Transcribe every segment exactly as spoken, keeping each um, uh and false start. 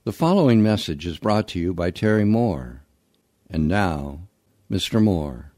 The following message is brought to you by Terry Moore. And now, Mister Moore.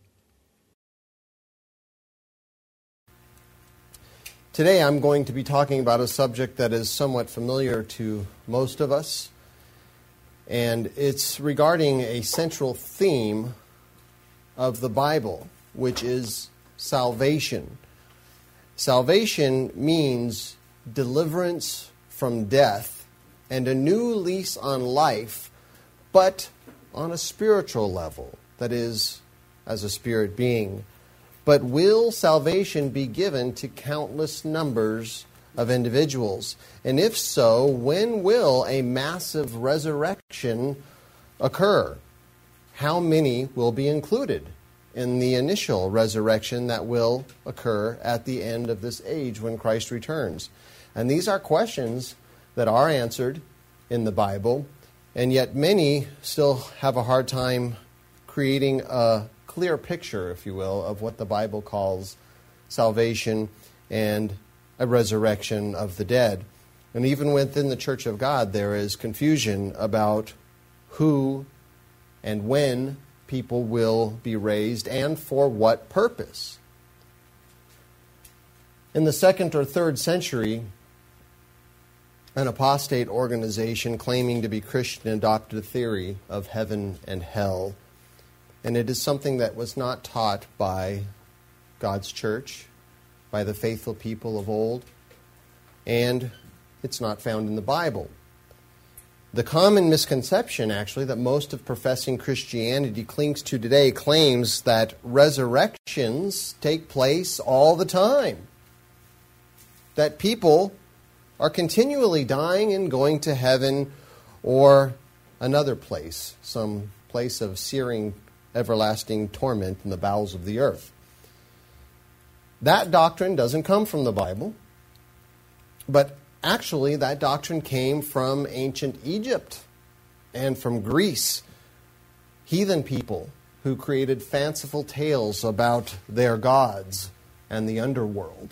Today I'm going to be talking about a subject that is somewhat familiar to most of us, and it's regarding a central theme of the Bible, which is salvation. Salvation means deliverance from death and a new lease on life, but on a spiritual level, that is, as a spirit being. But will salvation be given to countless numbers of individuals? And if so, when will a massive resurrection occur? How many will be included in the initial resurrection that will occur at the end of this age when Christ returns? And these are questions that are answered in the Bible, and yet many still have a hard time creating a clear picture, if you will, of what the Bible calls salvation and a resurrection of the dead. And even within the Church of God, there is confusion about who and when people will be raised and for what purpose. In the second or third century, an apostate organization claiming to be Christian adopted a theory of heaven and hell. And it is something that was not taught by God's church, by the faithful people of old, and it's not found in the Bible. The common misconception, actually, that most of professing Christianity clings to today claims that resurrections take place all the time. That people are continually dying and going to heaven or another place, some place of searing, everlasting torment in the bowels of the earth. That doctrine doesn't come from the Bible, but actually that doctrine came from ancient Egypt and from Greece. Heathen people who created fanciful tales about their gods and the underworld.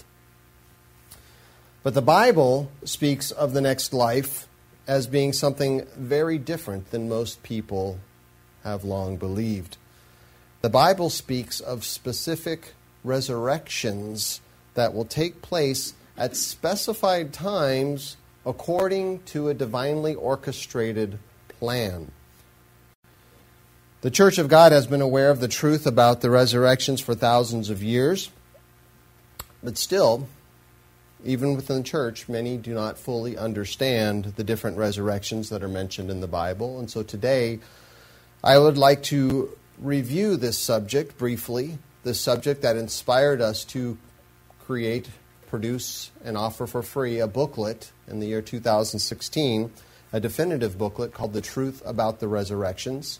But the Bible speaks of the next life as being something very different than most people have long believed. The Bible speaks of specific resurrections that will take place at specified times according to a divinely orchestrated plan. The Church of God has been aware of the truth about the resurrections for thousands of years, but still, even within the church, many do not fully understand the different resurrections that are mentioned in the Bible. And so today, I would like to review this subject briefly, this subject that inspired us to create, produce, and offer for free a booklet in the year two thousand sixteen, a definitive booklet called The Truth About the Resurrections.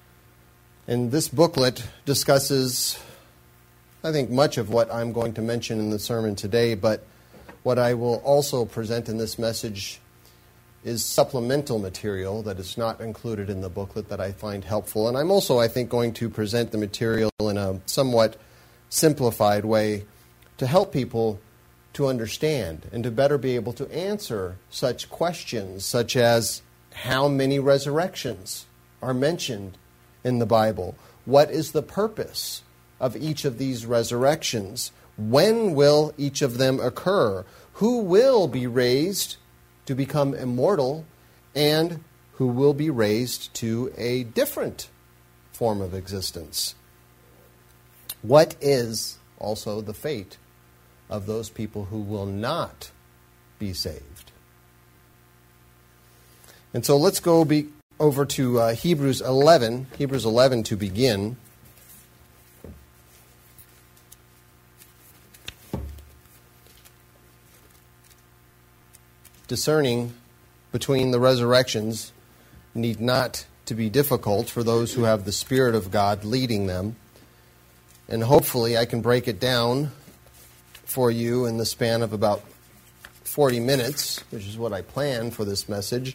And this booklet discusses, I think, much of what I'm going to mention in the sermon today, but what I will also present in this message is supplemental material that is not included in the booklet that I find helpful. And I'm also, I think, going to present the material in a somewhat simplified way to help people to understand and to better be able to answer such questions, such as how many resurrections are mentioned in the Bible? What is the purpose of each of these resurrections? When will each of them occur? Who will be raised to become immortal, and who will be raised to a different form of existence? What is also the fate of those people who will not be saved? And so let's go be over to uh, Hebrews eleven, Hebrews eleven to begin. Discerning between the resurrections need not to be difficult for those who have the Spirit of God leading them. And hopefully I can break it down for you in the span of about forty minutes, which is what I planned for this message.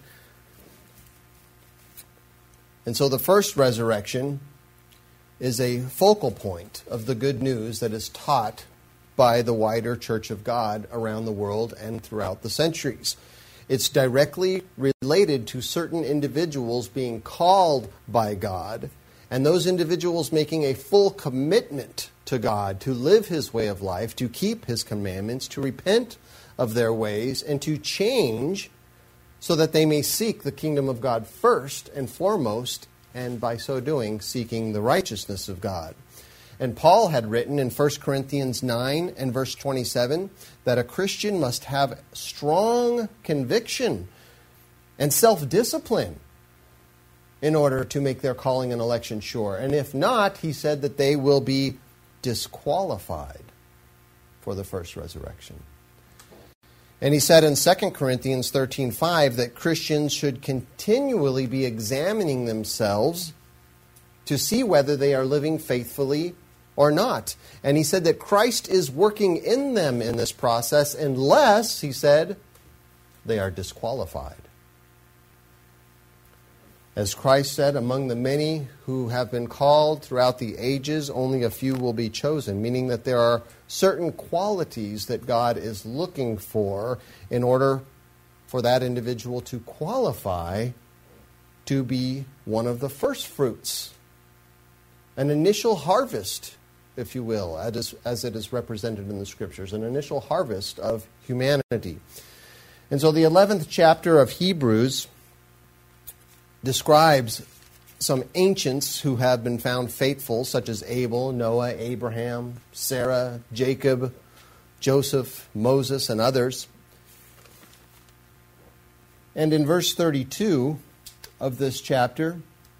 And so the first resurrection is a focal point of the good news that is taught by the wider Church of God around the world and throughout the centuries. It's directly related to certain individuals being called by God, and those individuals making a full commitment to God to live His way of life, to keep His commandments, to repent of their ways, and to change so that they may seek the kingdom of God first and foremost, and by so doing, seeking the righteousness of God. And Paul had written in First Corinthians nine and verse twenty-seven that a Christian must have strong conviction and self-discipline in order to make their calling and election sure. And if not, he said that they will be disqualified for the first resurrection. And he said in Second Corinthians thirteen five that Christians should continually be examining themselves to see whether they are living faithfully or not. And he said that Christ is working in them in this process unless, he said, they are disqualified. As Christ said, among the many who have been called throughout the ages, only a few will be chosen, meaning that there are certain qualities that God is looking for in order for that individual to qualify to be one of the first fruits. An initial harvest, if you will, as it is represented in the Scriptures, an initial harvest of humanity. And so the eleventh chapter of Hebrews describes some ancients who have been found faithful, such as Abel, Noah, Abraham, Sarah, Jacob, Joseph, Moses, and others. And in verse thirty-two of this chapter,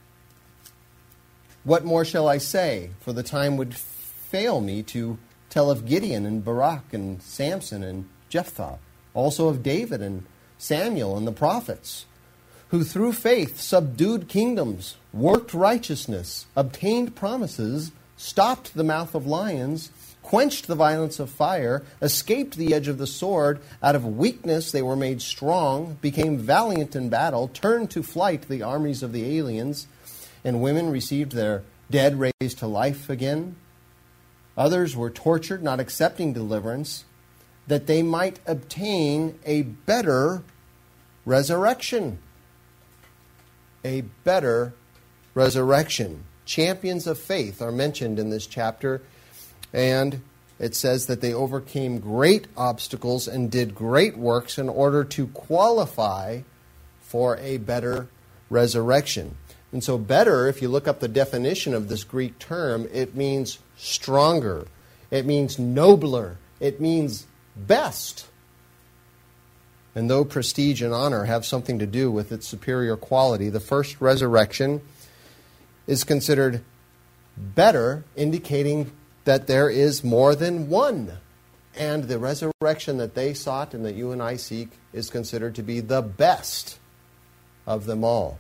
what more shall I say? For the time would fail me to tell of Gideon and Barak and Samson and Jephthah, also of David and Samuel and the prophets, who through faith subdued kingdoms, worked righteousness, obtained promises, stopped the mouth of lions, quenched the violence of fire, escaped the edge of the sword. Out of weakness they were made strong, became valiant in battle, turned to flight the armies of the aliens, and women received their dead raised to life again. Others were tortured, not accepting deliverance, that they might obtain a better resurrection. A better resurrection. Champions of faith are mentioned in this chapter, and it says that they overcame great obstacles and did great works in order to qualify for a better resurrection. And so better, if you look up the definition of this Greek term, it means stronger. It means nobler. It means best. And though prestige and honor have something to do with its superior quality, the first resurrection is considered better, indicating that there is more than one. And the resurrection that they sought and that you and I seek is considered to be the best of them all.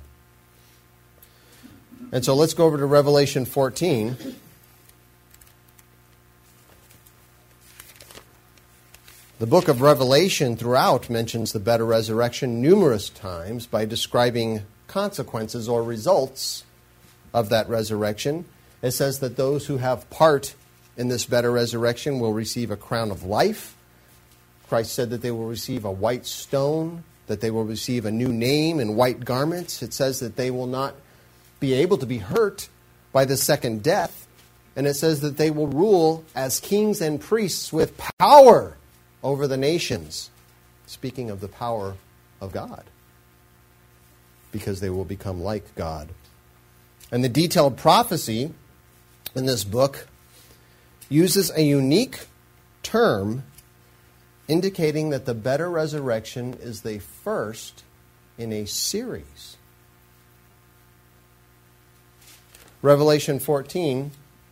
And so let's go over to Revelation fourteen. The book of Revelation throughout mentions the better resurrection numerous times by describing consequences or results of that resurrection. It says that those who have part in this better resurrection will receive a crown of life. Christ said that they will receive a white stone, that they will receive a new name and white garments. It says that they will not be able to be hurt by the second death. And it says that they will rule as kings and priests with power over the nations. Speaking of the power of God. Because they will become like God. And the detailed prophecy in this book uses a unique term indicating that the better resurrection is the first in a series. Revelation fourteen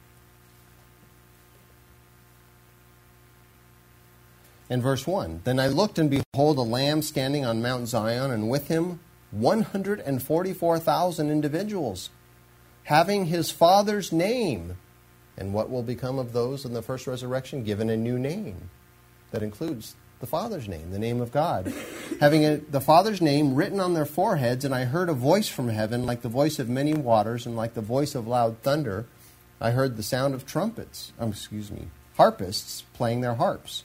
and verse one. Then I looked, and behold, a lamb standing on Mount Zion, and with him one hundred forty-four thousand individuals, having his Father's name. And what will become of those in the first resurrection? Given a new name that includes the Father's name, the name of God. Having a, the Father's name written on their foreheads, and I heard a voice from heaven, like the voice of many waters, and like the voice of loud thunder. I heard the sound of trumpets, um, excuse me, harpists playing their harps.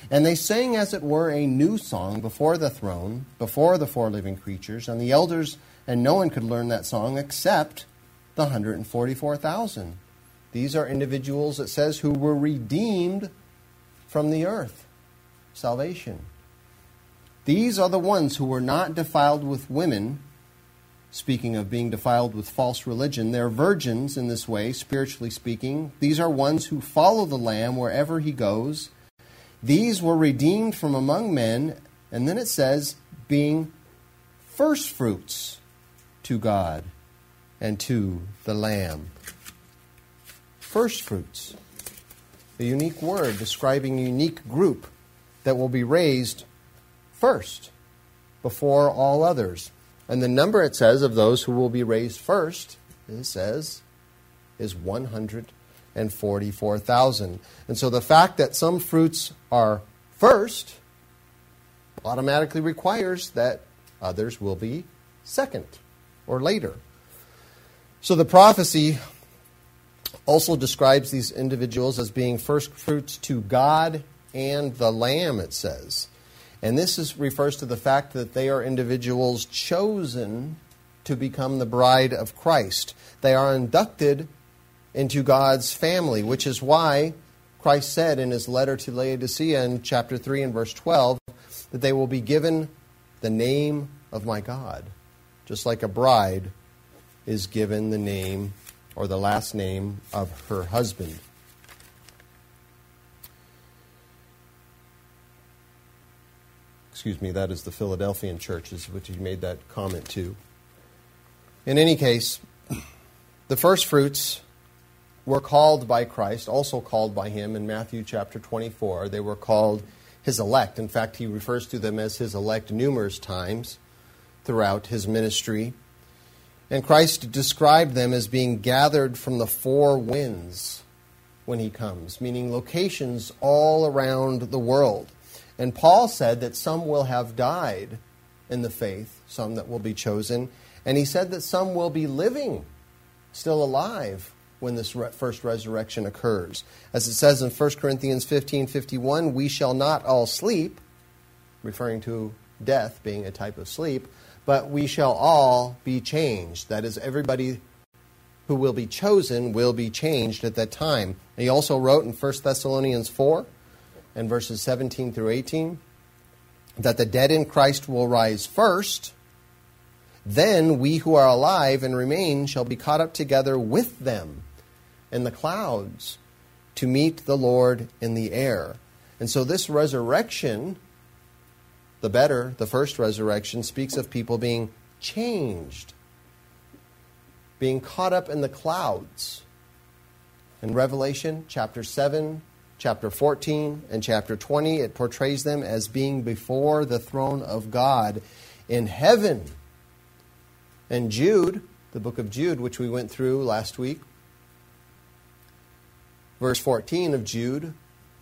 And they sang, as it were, a new song before the throne, before the four living creatures, and the elders, and no one could learn that song except the one hundred forty-four thousand. These are individuals, it says, who were redeemed from the earth. Salvation. These are the ones who were not defiled with women. Speaking of being defiled with false religion, they're virgins in this way, spiritually speaking. These are ones who follow the Lamb wherever he goes. These were redeemed from among men, and then it says, being firstfruits to God and to the Lamb. Firstfruits. A unique word describing a unique group that will be raised first before all others. And the number, it says, of those who will be raised first, it says, is one hundred forty-four thousand. And so the fact that some fruits are first automatically requires that others will be second or later. So the prophecy also describes these individuals as being first fruits to God and the Lamb, it says. And this is, refers to the fact that they are individuals chosen to become the bride of Christ. They are inducted into God's family, which is why Christ said in his letter to Laodicea in chapter three and verse twelve that they will be given the name of my God, just like a bride is given the name or the last name of her husband. Excuse me, that is the Philadelphian churches, which he made that comment to. In any case, the first fruits were called by Christ, also called by him in Matthew chapter twenty-four. They were called his elect. In fact, he refers to them as his elect numerous times throughout his ministry. And Christ described them as being gathered from the four winds when he comes, meaning locations all around the world. And Paul said that some will have died in the faith, some that will be chosen. And he said that some will be living, still alive, when this first resurrection occurs. As it says in First Corinthians fifteen fifty-one, we shall not all sleep, referring to death being a type of sleep, but we shall all be changed. That is, everybody who will be chosen will be changed at that time. And he also wrote in First Thessalonians four, and verses seventeen through eighteen, that the dead in Christ will rise first. Then we who are alive and remain shall be caught up together with them in the clouds to meet the Lord in the air. And so this resurrection, the better, the first resurrection, speaks of people being changed, being caught up in the clouds. In Revelation chapter seven, chapter fourteen, and chapter twenty, it portrays them as being before the throne of God in heaven. And Jude, the book of Jude, which we went through last week, verse fourteen of Jude,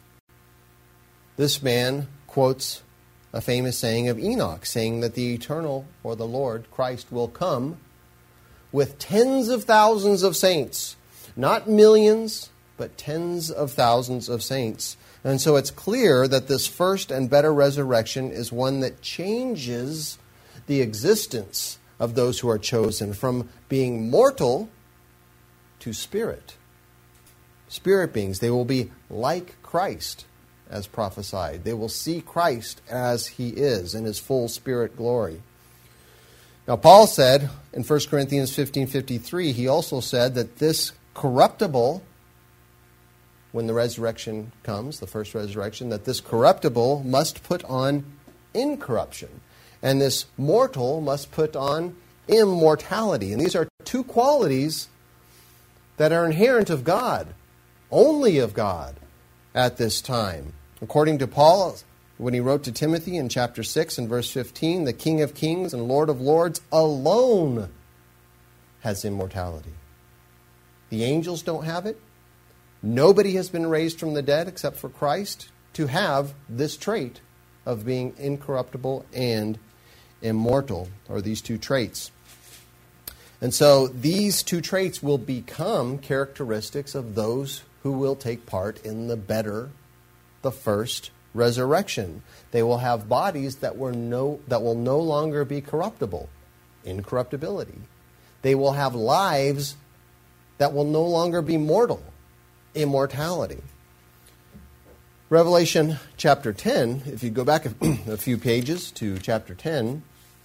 this man quotes a famous saying of Enoch, saying that the eternal, or the Lord, Christ, will come with tens of thousands of saints, not millions, but tens of thousands of saints. And so it's clear that this first and better resurrection is one that changes the existence of those who are chosen from being mortal to spirit. Spirit beings. They will be like Christ, as prophesied. They will see Christ as he is in his full spirit glory. Now, Paul said in First Corinthians fifteen fifty-three, he also said that this corruptible, when the resurrection comes, the first resurrection, that this corruptible must put on incorruption, and this mortal must put on immortality. And these are two qualities that are inherent of God, only of God, at this time. According to Paul, when he wrote to Timothy in chapter six and verse fifteen, the King of Kings and Lord of Lords alone has immortality. The angels don't have it. Nobody has been raised from the dead except for Christ to have this trait of being incorruptible and immortal, or these two traits. And so these two traits will become characteristics of those who will take part in the better, the first resurrection. They will have bodies that were no that will no longer be corruptible, incorruptibility. They will have lives that will no longer be mortal, immortality. Revelation chapter ten, if you go back a, a few pages to chapter ten,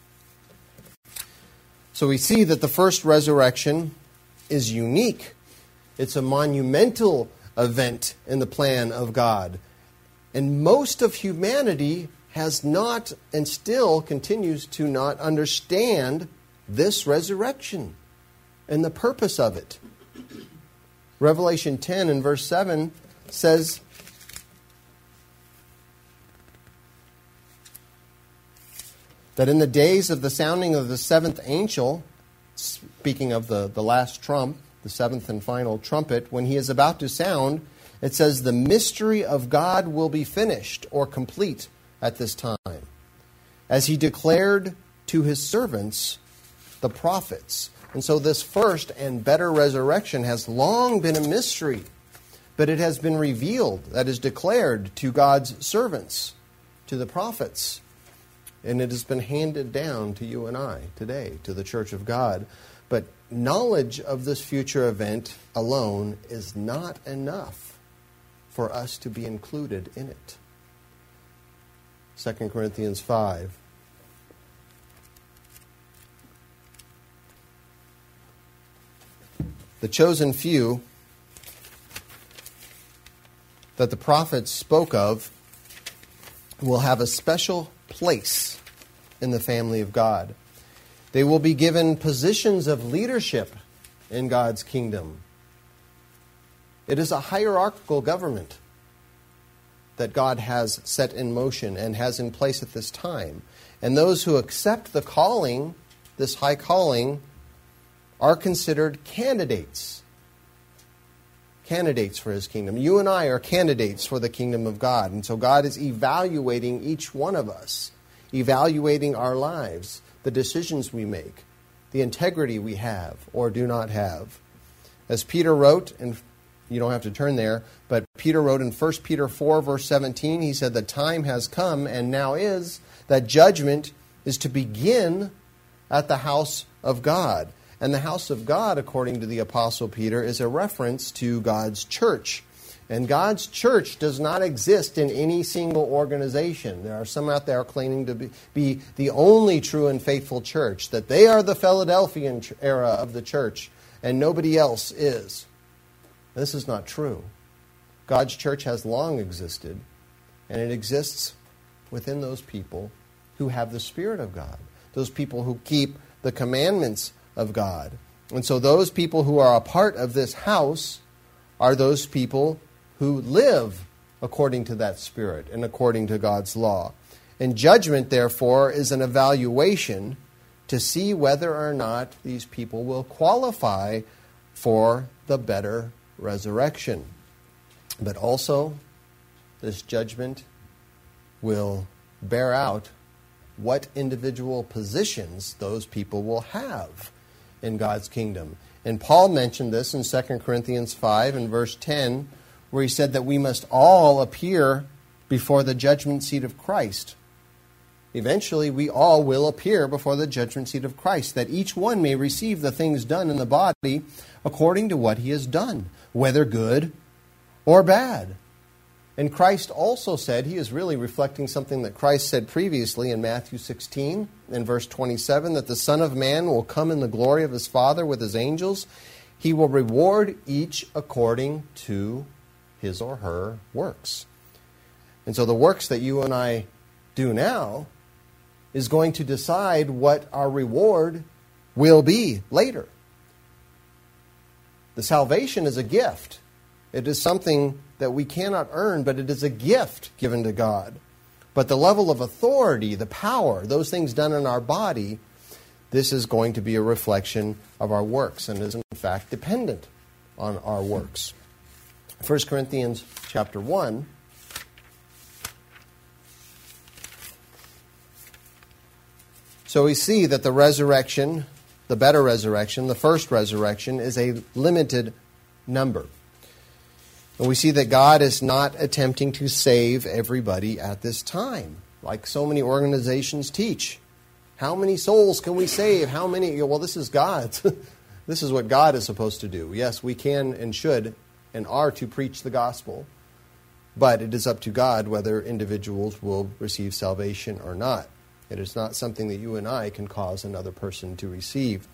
so we see that the first resurrection is unique. It's a monumental event in the plan of God. And most of humanity has not and still continues to not understand this resurrection and the purpose of it. Revelation ten and verse seven says, that in the days of the sounding of the seventh angel, speaking of the, the last trump, the seventh and final trumpet, when he is about to sound, it says the mystery of God will be finished or complete at this time, as he declared to his servants, the prophets. And so this first and better resurrection has long been a mystery, but it has been revealed, that is declared to God's servants, to the prophets. And it has been handed down to you and I today, to the Church of God. But knowledge of this future event alone is not enough for us to be included in it. Second Corinthians five. The chosen few that the prophets spoke of will have a special place in the family of God. They will be given positions of leadership in God's kingdom. It is a hierarchical government that God has set in motion and has in place at this time. And those who accept the calling, this high calling, are considered candidates. Candidates for his kingdom. You and I are candidates for the kingdom of God. And so God is evaluating each one of us, evaluating our lives, the decisions we make, the integrity we have or do not have. As Peter wrote, and you don't have to turn there, but Peter wrote in First Peter four, verse seventeen, he said, the time has come and now is that judgment is to begin at the house of God. And the house of God, according to the Apostle Peter, is a reference to God's church. And God's church does not exist in any single organization. There are some out there claiming to be, be the only true and faithful church, that they are the Philadelphian era of the church, and nobody else is. This is not true. God's church has long existed, and it exists within those people who have the Spirit of God, those people who keep the commandments of God. And so those people who are a part of this house are those people who live according to that Spirit and according to God's law. And judgment, therefore, is an evaluation to see whether or not these people will qualify for the better resurrection. But also, this judgment will bear out what individual positions those people will have in God's kingdom. And Paul mentioned this in Second Corinthians five and verse ten, where he said that we must all appear before the judgment seat of Christ. Eventually, we all will appear before the judgment seat of Christ, that each one may receive the things done in the body according to what he has done, whether good or bad. And Christ also said, he is really reflecting something that Christ said previously in Matthew sixteen, in verse twenty-seven, that the Son of Man will come in the glory of his Father with his angels. He will reward each according to his or her works. And so the works that you and I do now is going to decide what our reward will be later. The salvation is a gift. It is something that we cannot earn, but it is a gift given to God. But the level of authority, the power, those things done in our body, this is going to be a reflection of our works and is in fact dependent on our works. First Corinthians chapter one. So we see that the resurrection, the better resurrection, the first resurrection, is a limited number. And we see that God is not attempting to save everybody at this time, like so many organizations teach. How many souls can we save? How many? Well, this is God's. This is what God is supposed to do. Yes, we can and should and are to preach the gospel, but it is up to God whether individuals will receive salvation or not. It is not something that you and I can cause another person to receive.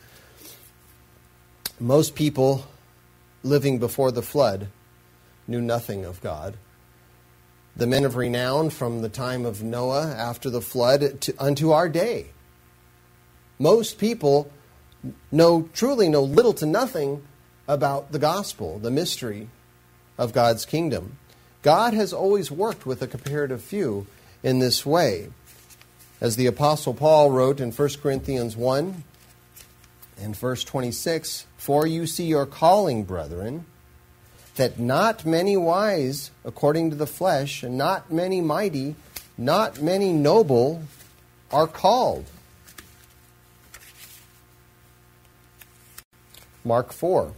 Most people living before the flood knew nothing of God. The men of renown from the time of Noah after the flood to, unto our day. Most people know, truly know little to nothing about the gospel, the mystery of God's kingdom. God has always worked with a comparative few in this way. As the Apostle Paul wrote in First Corinthians one and verse twenty-six, "For you see your calling, brethren, that not many wise according to the flesh, and not many mighty, not many noble are called." Mark four.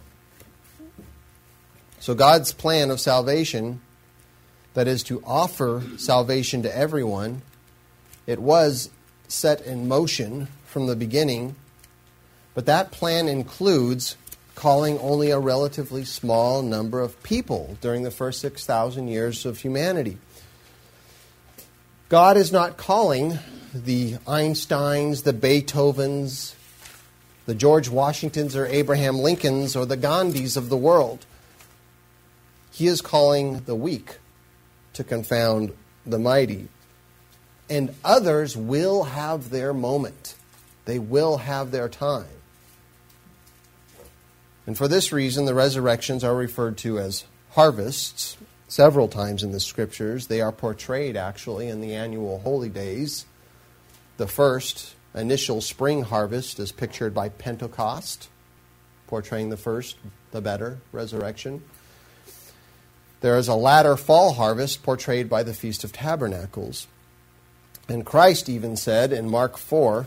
So God's plan of salvation, that is to offer salvation to everyone, it was set in motion from the beginning, but that plan includes calling only a relatively small number of people during the first six thousand years of humanity. God is not calling the Einsteins, the Beethovens, the George Washingtons or Abraham Lincolns or the Gandhis of the world. He is calling the weak to confound the mighty. And others will have their moment. They will have their time. And for this reason, the resurrections are referred to as harvests several times in the Scriptures. They are portrayed, actually, in the annual holy days. The first initial spring harvest is pictured by Pentecost, portraying the first, the better, resurrection. There is a latter fall harvest portrayed by the Feast of Tabernacles. And Christ even said in Mark four,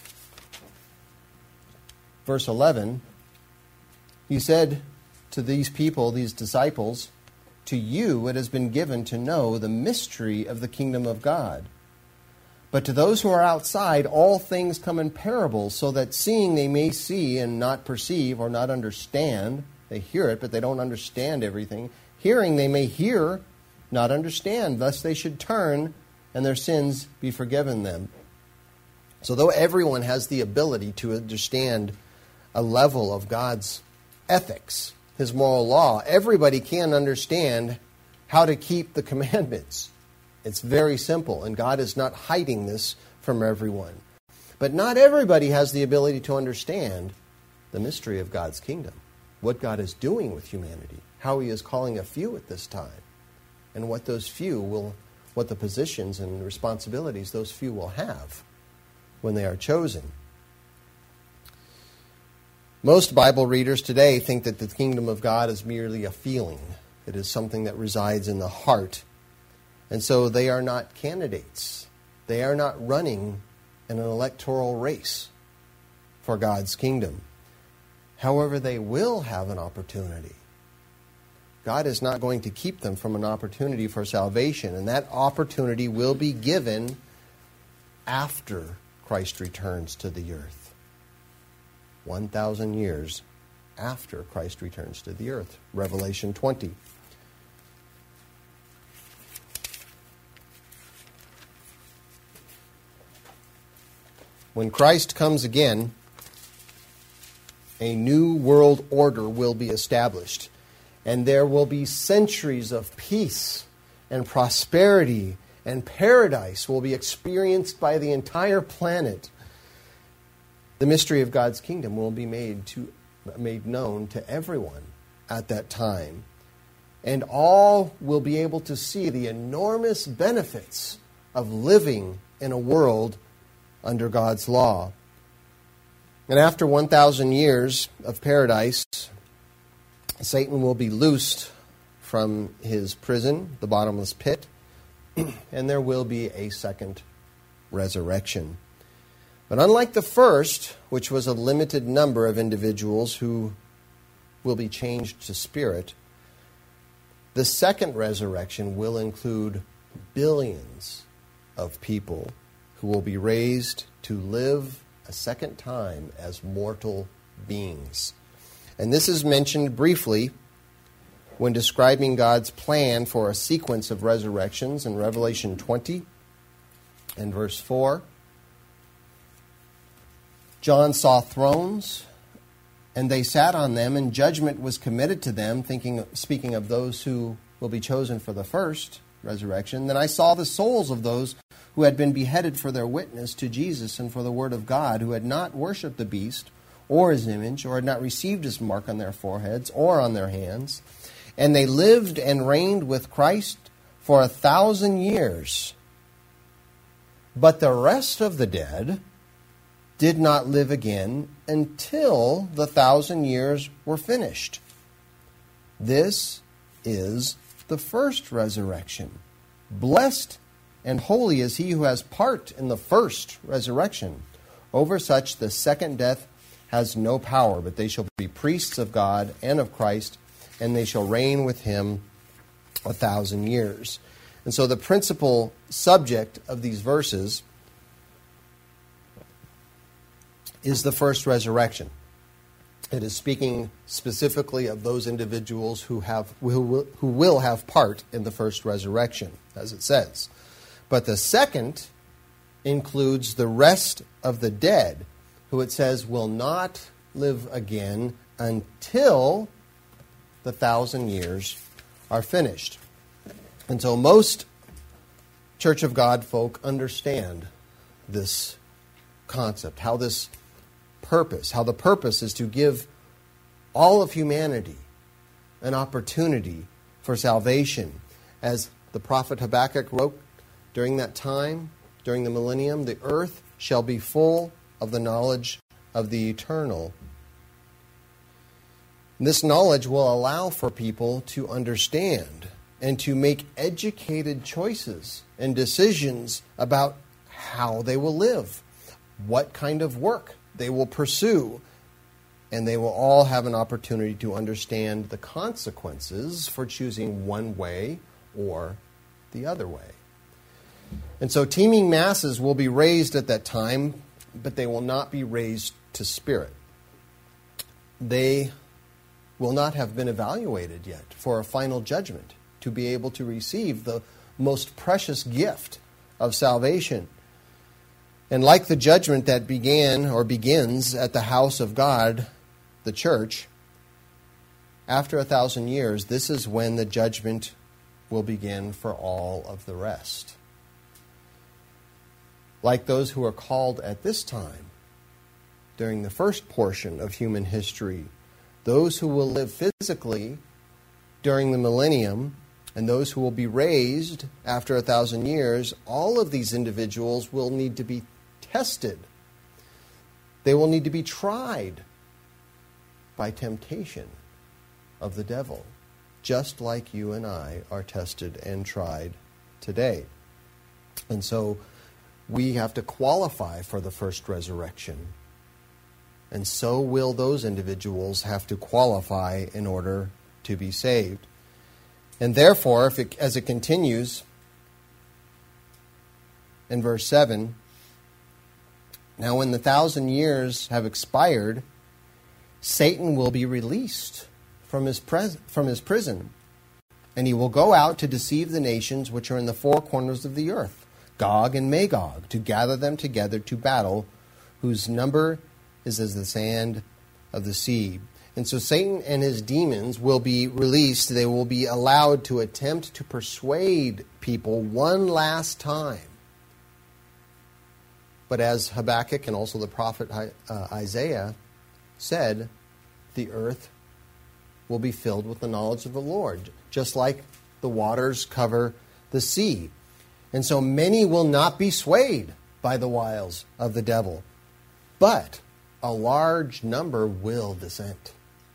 verse eleven, he said to these people, these disciples, "To you it has been given to know the mystery of the kingdom of God. But to those who are outside, all things come in parables, so that seeing they may see and not perceive or not understand." They hear it, but they don't understand everything. "Hearing they may hear, not understand. Thus they should turn, and their sins be forgiven them." So though everyone has the ability to understand a level of God's ethics, His moral law, everybody can understand how to keep the commandments. It's very simple, and God is not hiding this from everyone. But not everybody has the ability to understand the mystery of God's kingdom, what God is doing with humanity, how He is calling a few at this time, and what those few will, what the positions and responsibilities those few will have when they are chosen. Most Bible readers today think that the kingdom of God is merely a feeling. It is something that resides in the heart. And so they are not candidates. They are not running in an electoral race for God's kingdom. However, they will have an opportunity. God is not going to keep them from an opportunity for salvation, and that opportunity will be given after Christ returns to the earth. one thousand years after Christ returns to the earth. Revelation twenty. When Christ comes again, a new world order will be established, and there will be centuries of peace and prosperity, and paradise will be experienced by the entire planet. The mystery of God's kingdom will be made to made known to everyone at that time, and all will be able to see the enormous benefits of living in a world under God's law. And after one thousand years of paradise, Satan will be loosed from his prison, the bottomless pit, and there will be a second resurrection. But unlike the first, which was a limited number of individuals who will be changed to spirit, The second resurrection will include billions of people who will be raised to live a second time as mortal beings. And this is mentioned briefly when describing God's plan for a sequence of resurrections in Revelation twenty and verse four. John saw thrones, and they sat on them, and judgment was committed to them, thinking, speaking of those who will be chosen for the first resurrection. Then I saw the souls of those who had been beheaded for their witness to Jesus and for the word of God, who had not worshipped the beast or his image, or had not received his mark on their foreheads or on their hands. And they lived and reigned with Christ for a thousand years. But the rest of the dead did not live again until the thousand years were finished. This is the first resurrection. Blessed and holy is he who has part in the first resurrection. Over such the second death has no power, but they shall be priests of God and of Christ, and they shall reign with him a thousand years. And so the principal subject of these verses is the first resurrection. It is speaking specifically of those individuals who have who will, who will have part in the first resurrection, as it says. But the second includes the rest of the dead, who it says will not live again until the thousand years are finished. And so most Church of God folk understand this concept, how this purpose, how the purpose is to give all of humanity an opportunity for salvation. As the prophet Habakkuk wrote during that time, during the millennium, the earth shall be full of the knowledge of the eternal. This knowledge will allow for people to understand and to make educated choices and decisions about how they will live, what kind of work they will pursue, and they will all have an opportunity to understand the consequences for choosing one way or the other way. And so teeming masses will be raised at that time, but they will not be raised to spirit. They will not have been evaluated yet for a final judgment to be able to receive the most precious gift of salvation. And like the judgment that began or begins at the house of God, the church, after a thousand years, this is when the judgment will begin for all of the rest. Like those who are called at this time, during the first portion of human history, those who will live physically during the millennium, and those who will be raised after a thousand years, all of these individuals will need to be tested. They will need to be tried by temptation of the devil, just like you and I are tested and tried today. And so we have to qualify for the first resurrection. And so will those individuals have to qualify in order to be saved. And therefore, if it, as it continues in verse seven, now when the thousand years have expired, Satan will be released from his, pres- from his prison, and he will go out to deceive the nations which are in the four corners of the earth, Gog and Magog, to gather them together to battle, whose number is as the sand of the sea. And so Satan and his demons will be released. They will be allowed to attempt to persuade people one last time. But as Habakkuk and also the prophet uh, Isaiah said, the earth will be filled with the knowledge of the Lord, just like the waters cover the sea. And so many will not be swayed by the wiles of the devil, but a large number will dissent.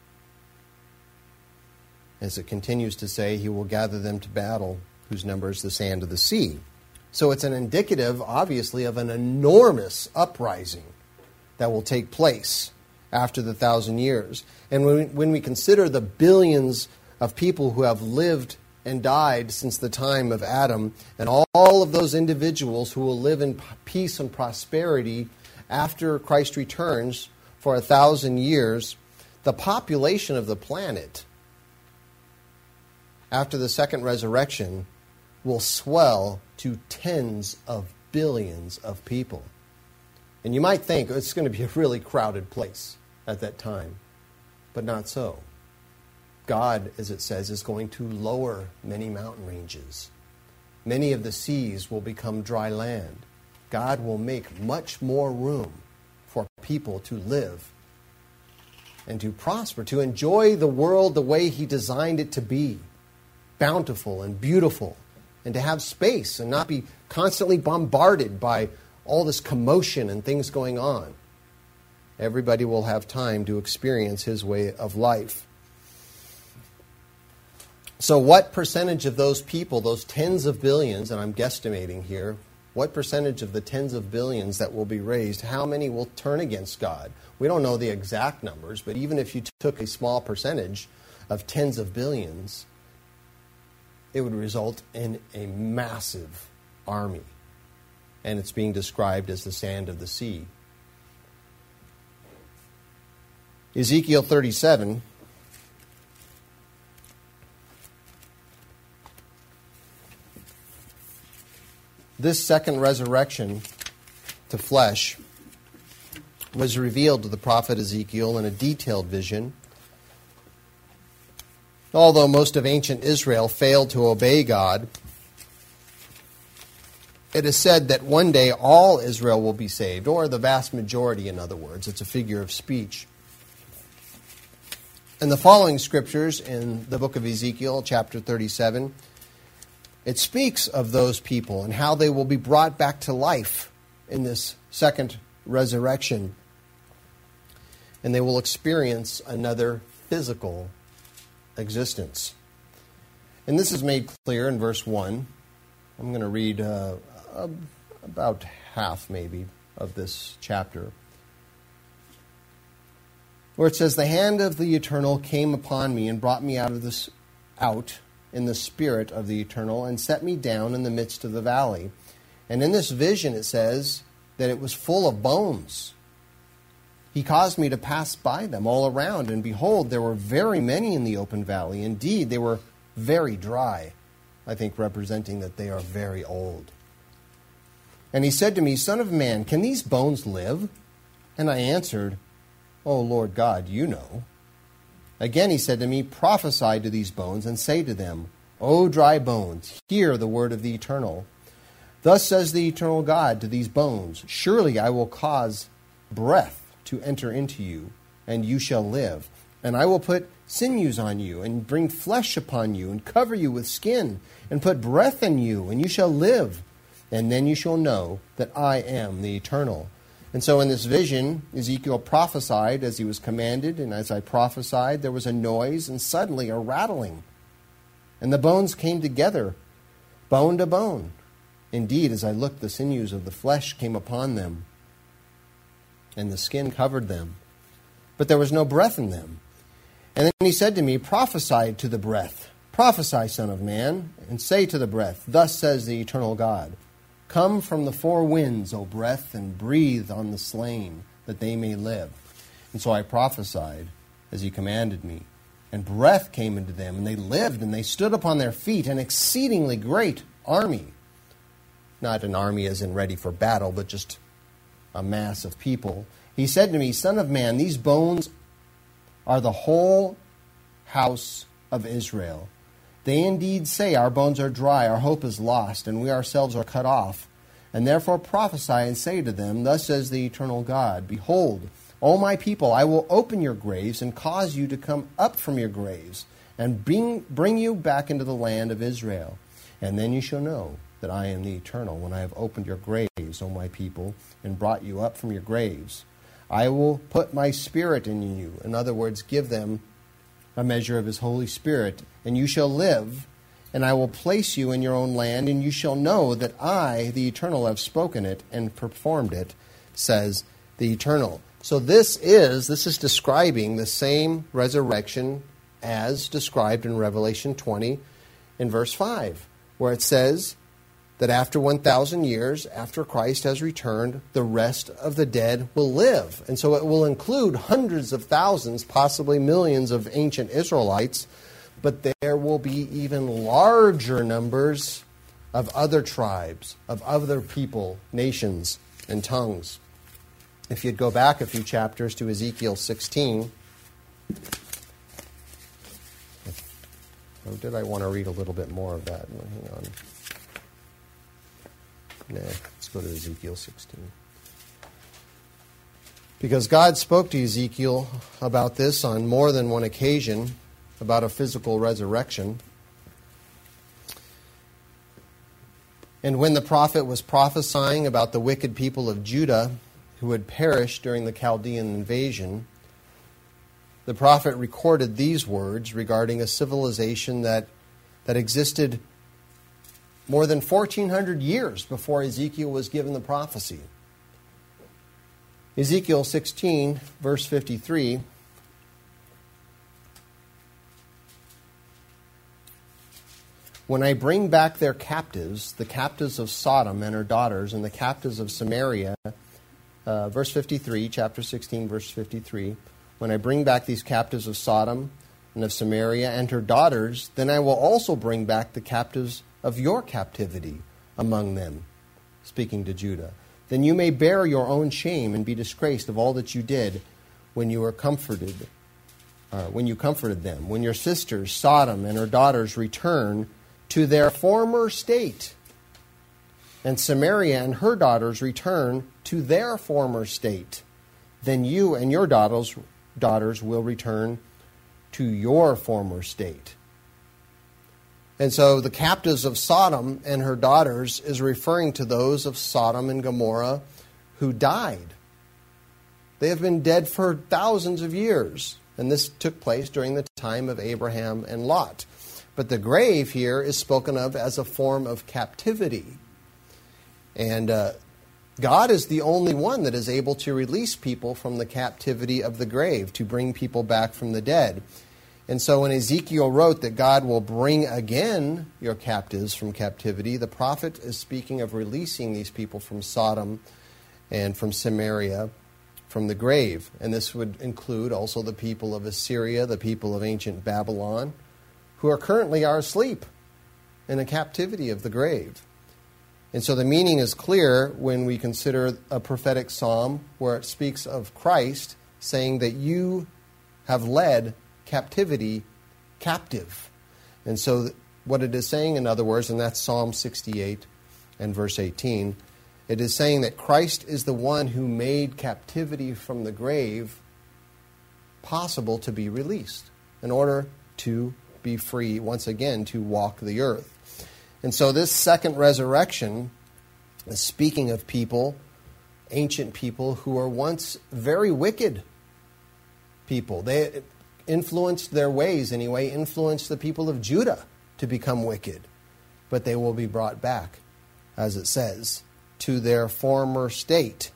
As it continues to say, he will gather them to battle, whose number is the sand of the sea. So it's an indicative, obviously, of an enormous uprising that will take place after the thousand years. And when we, when we consider the billions of people who have lived and died since the time of Adam, and all of those individuals who will live in peace and prosperity after Christ returns for a thousand years, the population of the planet after the second resurrection will swell to tens of billions of people. And you might think it's going to be a really crowded place at that time, but not so. God, as it says, is going to lower many mountain ranges. Many of the seas will become dry land. God will make much more room for people to live and to prosper, to enjoy the world the way He designed it to be, bountiful and beautiful, and to have space and not be constantly bombarded by all this commotion and things going on. Everybody will have time to experience His way of life. So what percentage of those people, those tens of billions, and I'm guesstimating here, what percentage of the tens of billions that will be raised, how many will turn against God? We don't know the exact numbers, but even if you took a small percentage of tens of billions, it would result in a massive army. And it's being described as the sand of the sea. Ezekiel thirty-seven. This second resurrection to flesh was revealed to the prophet Ezekiel in a detailed vision. Although most of ancient Israel failed to obey God, it is said that one day all Israel will be saved, or the vast majority, in other words. It's a figure of speech. In the following scriptures in the book of Ezekiel, chapter thirty-seven, it speaks of those people and how they will be brought back to life in this second resurrection. And they will experience another physical existence. And this is made clear in verse one. I'm going to read uh, about half, maybe, of this chapter, where it says, "The hand of the Eternal came upon me and brought me out of this out in the spirit of the Eternal, and set me down in the midst of the valley. And in this vision it says that it was full of bones. He caused me to pass by them all around, and behold, there were very many in the open valley. Indeed, they were very dry," I think representing that they are very old. "And he said to me, Son of man, can these bones live? And I answered, O Lord God, you know. Again he said to me, Prophesy to these bones, and say to them, O dry bones, hear the word of the Eternal. Thus says the Eternal God to these bones, Surely I will cause breath to enter into you, and you shall live. And I will put sinews on you, and bring flesh upon you, and cover you with skin, and put breath in you, and you shall live. And then you shall know that I am the Eternal." And so in this vision, Ezekiel prophesied as he was commanded, and as I prophesied, there was a noise and suddenly a rattling. And the bones came together, bone to bone. Indeed, as I looked, the sinews of the flesh came upon them, and the skin covered them. But there was no breath in them. And then he said to me, Prophesy to the breath. Prophesy, Son of man, and say to the breath, Thus says the Eternal God, Come from the four winds, O breath, and breathe on the slain, that they may live. And so I prophesied, as he commanded me. And breath came into them, and they lived, and they stood upon their feet, an exceedingly great army. Not an army as in ready for battle, but just a mass of people. He said to me, Son of man, these bones are the whole house of Israel. They indeed say, Our bones are dry, our hope is lost, and we ourselves are cut off. And therefore prophesy and say to them, Thus says the Eternal God, Behold, O my people, I will open your graves and cause you to come up from your graves, and bring, bring you back into the land of Israel. And then you shall know that I am the Eternal, when I have opened your graves, O my people, and brought you up from your graves. I will put my Spirit in you. In other words, give them a measure of his Holy Spirit, and you shall live, and I will place you in your own land, and you shall know that I, the Eternal, have spoken it and performed it, says the Eternal. So this is, this is describing the same resurrection as described in Revelation twenty in verse five, where it says that after one thousand years, after Christ has returned, the rest of the dead will live. And so it will include hundreds of thousands, possibly millions of ancient Israelites, but there will be even larger numbers of other tribes, of other people, nations, and tongues. If you'd go back a few chapters to Ezekiel sixteen, or did I want to read a little bit more of that? Hang on. Nah, let's go to Ezekiel sixteen. Because God spoke to Ezekiel about this on more than one occasion, about a physical resurrection. And when the prophet was prophesying about the wicked people of Judah who would perish during the Chaldean invasion, the prophet recorded these words regarding a civilization that, that existed more than fourteen hundred years before Ezekiel was given the prophecy. Ezekiel sixteen, verse fifty-three, when I bring back their captives, the captives of Sodom and her daughters, and the captives of Samaria, uh, verse fifty-three, chapter sixteen, verse fifty-three, when I bring back these captives of Sodom and of Samaria and her daughters, then I will also bring back the captives of your captivity among them, speaking to Judah. Then you may bear your own shame and be disgraced of all that you did when you were comforted, uh, when you comforted them. When your sisters, Sodom and her daughters, return to their former state, and Samaria and her daughters return to their former state, then you and your daughters, daughters will return to your former state. And so the captives of Sodom and her daughters is referring to those of Sodom and Gomorrah who died. They have been dead for thousands of years, and this took place during the time of Abraham and Lot. But the grave here is spoken of as a form of captivity. And uh, God is the only one that is able to release people from the captivity of the grave, to bring people back from the dead. And so when Ezekiel wrote that God will bring again your captives from captivity, the prophet is speaking of releasing these people from Sodom and from Samaria from the grave. And this would include also the people of Assyria, the people of ancient Babylon, who are currently are asleep in a captivity of the grave. And so the meaning is clear when we consider a prophetic psalm where it speaks of Christ saying that you have led captivity captive. And so what it is saying, in other words, and that's Psalm sixty-eight and verse eighteen, it is saying that Christ is the one who made captivity from the grave possible to be released in order to be free once again to walk the earth. And so this second resurrection is speaking of people, ancient people, who were once very wicked people. They influenced their ways anyway, influenced the people of Judah to become wicked. But they will be brought back, as it says, to their former state,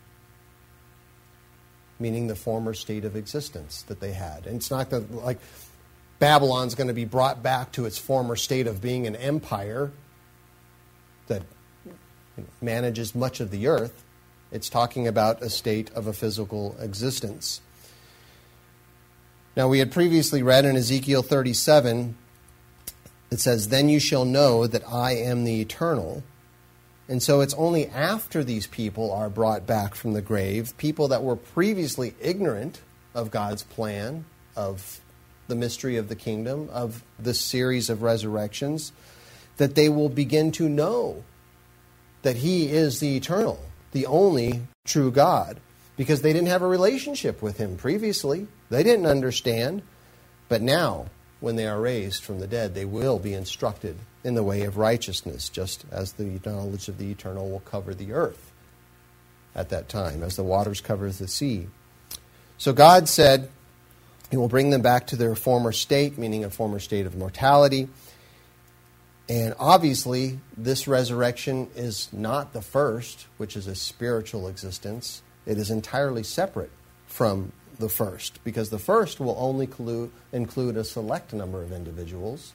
meaning the former state of existence that they had. And it's not that, like, Babylon's going to be brought back to its former state of being an empire that manages much of the earth. It's talking about a state of a physical existence. Now, we had previously read in Ezekiel thirty-seven, it says, "Then you shall know that I am the Eternal." And so it's only after these people are brought back from the grave, people that were previously ignorant of God's plan, of the mystery of the kingdom, of this series of resurrections, that they will begin to know that He is the Eternal, the only true God, because they didn't have a relationship with Him previously. They didn't understand. But now, when they are raised from the dead, they will be instructed in the way of righteousness, just as the knowledge of the Eternal will cover the earth at that time, as the waters cover the sea. So God said He will bring them back to their former state, meaning a former state of mortality. And obviously, this resurrection is not the first, which is a spiritual existence. It is entirely separate from the first, because the first will only include a select number of individuals,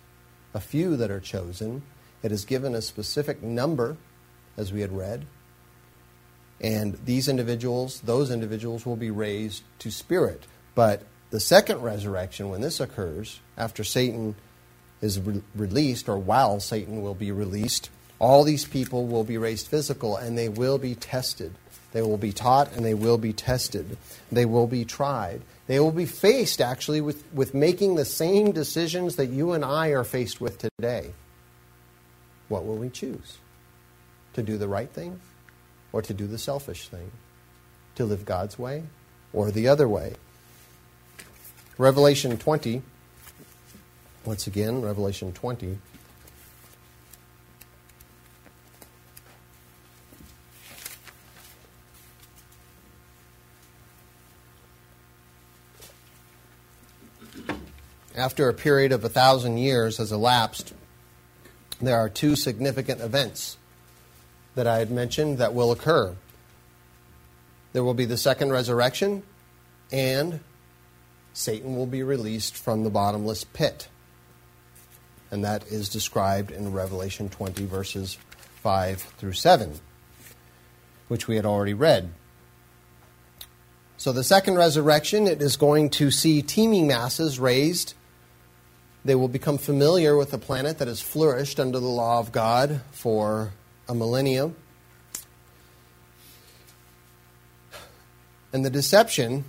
a few that are chosen. It is given a specific number, as we had read. And these individuals, those individuals will be raised to spirit. But the second resurrection, when this occurs, after Satan is re- released, or while Satan will be released, all these people will be raised physical, and they will be tested. They will be taught, and they will be tested. They will be tried. They will be faced, actually, with, with making the same decisions that you and I are faced with today. What will we choose? To do the right thing, or to do the selfish thing? To live God's way, or the other way? Revelation twenty, once again, Revelation twenty. After a period of a thousand years has elapsed, there are two significant events that I had mentioned that will occur. There will be the second resurrection, and Satan will be released from the bottomless pit. And that is described in Revelation twenty, verses five through seven, which we had already read. So the second resurrection, it is going to see teeming masses raised. They will become familiar with the planet that has flourished under the law of God for a millennium. And the deception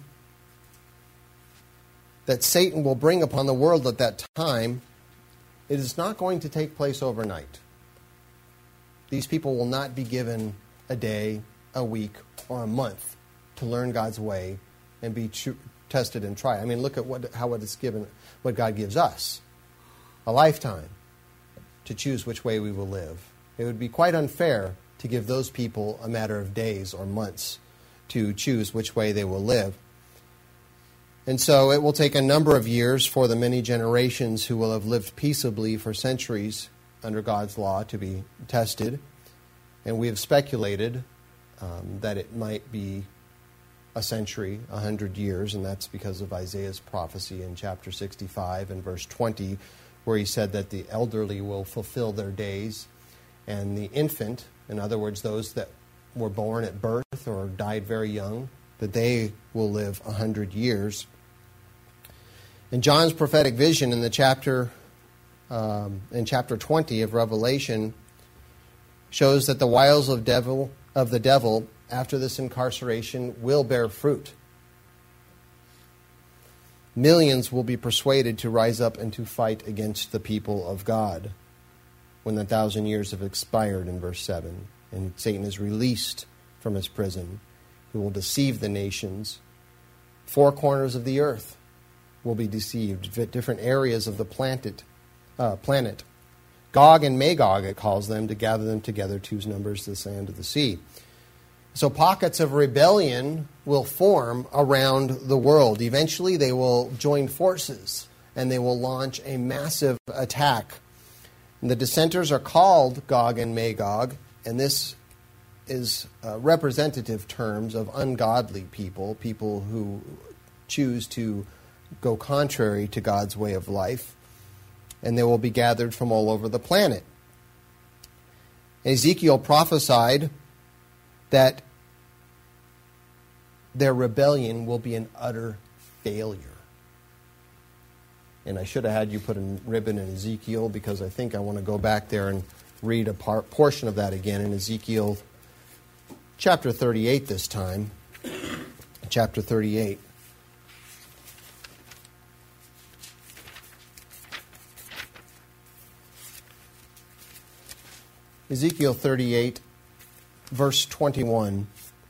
that Satan will bring upon the world at that time, it is not going to take place overnight. These people will not be given a day, a week, or a month to learn God's way and be tr- tested and tried. I mean, look at what how it is given, what God gives us. A lifetime to choose which way we will live. It would be quite unfair to give those people a matter of days or months to choose which way they will live. And so it will take a number of years for the many generations who will have lived peaceably for centuries under God's law to be tested. And we have speculated um, that it might be a century, a hundred years, and that's because of Isaiah's prophecy in chapter sixty-five and verse twenty, where he said that the elderly will fulfill their days, and the infant, in other words, those that were born at birth or died very young, that they will live a hundred years. And John's prophetic vision in the chapter, um, in chapter twenty of Revelation, shows that the wiles of devil of the devil after this incarceration will bear fruit. Millions will be persuaded to rise up and to fight against the people of God when the thousand years have expired in verse seven, and Satan is released from his prison. He will deceive the nations. Four corners of the earth will be deceived, different areas of the planet. Uh, planet. Gog and Magog, it calls them, to gather them together, twos numbers the sand of the sea. So pockets of rebellion will form around the world. Eventually they will join forces and they will launch a massive attack. And the dissenters are called Gog and Magog, and this is uh, representative terms of ungodly people, people who choose to go contrary to God's way of life. And they will be gathered from all over the planet. Ezekiel prophesied that their rebellion will be an utter failure. And I should have had you put a ribbon in Ezekiel, because I think I want to go back there and read a part, portion of that again in Ezekiel chapter thirty-eight this time. Chapter thirty-eight. Ezekiel thirty-eight, verse twenty-one.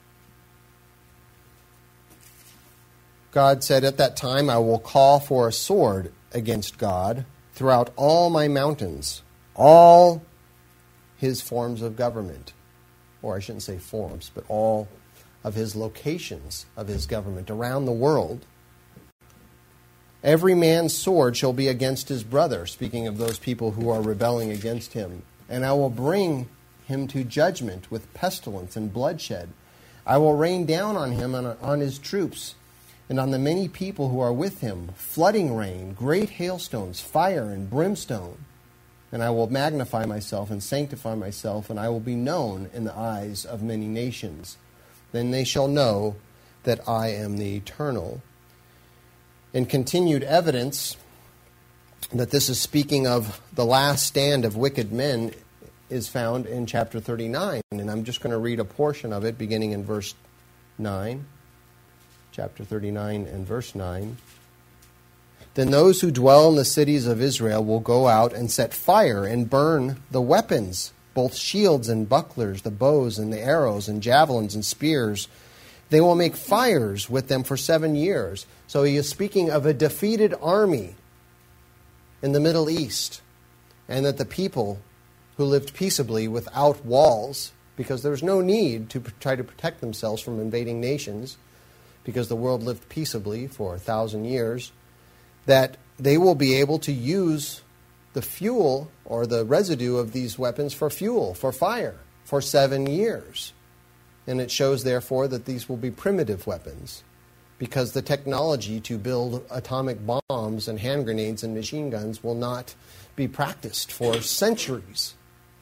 God said, "At that time I will call for a sword against God throughout all my mountains, all his forms of government." Or I shouldn't say forms, but all of his locations of his government around the world. "Every man's sword shall be against his brother," speaking of those people who are rebelling against him. "And I will bring him to judgment with pestilence and bloodshed. I will rain down on him and on his troops and on the many people who are with him, flooding rain, great hailstones, fire, and brimstone. and I will magnify myself and sanctify myself, and I will be known in the eyes of many nations. Then they shall know that I am the Eternal. In continued evidence that this is speaking of the last stand of wicked men is found in chapter thirty-nine, and I'm just going to read a portion of it beginning in verse nine. Chapter thirty-nine and verse nine. Then those who dwell in the cities of Israel will go out and set fire and burn the weapons, both shields and bucklers, the bows and the arrows and javelins and spears. They will make fires with them for seven years. So he is speaking of a defeated army in the Middle East, and that the people who lived peaceably without walls, because there was no need to try to protect themselves from invading nations, because the world lived peaceably for a thousand years, that they will be able to use the fuel or the residue of these weapons for fuel, for fire, for seven years. And it shows, therefore, that these will be primitive weapons, because the technology to build atomic bombs and hand grenades and machine guns will not be practiced for centuries.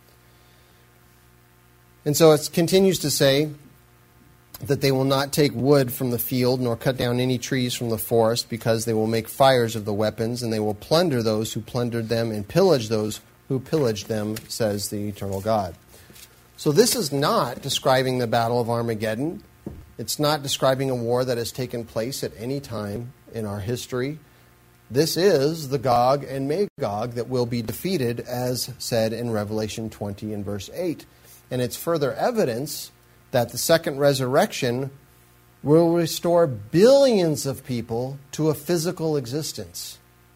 And so it continues to say that they will not take wood from the field, nor cut down any trees from the forest, because they will make fires of the weapons, and they will plunder those who plundered them, and pillage those who pillaged them, says the eternal God. So this is not describing the Battle of Armageddon. It's not describing a war that has taken place at any time in our history. This is the Gog and Magog that will be defeated, as said in Revelation twenty and verse eight. And it's further evidence that the second resurrection will restore billions of people to a physical existence.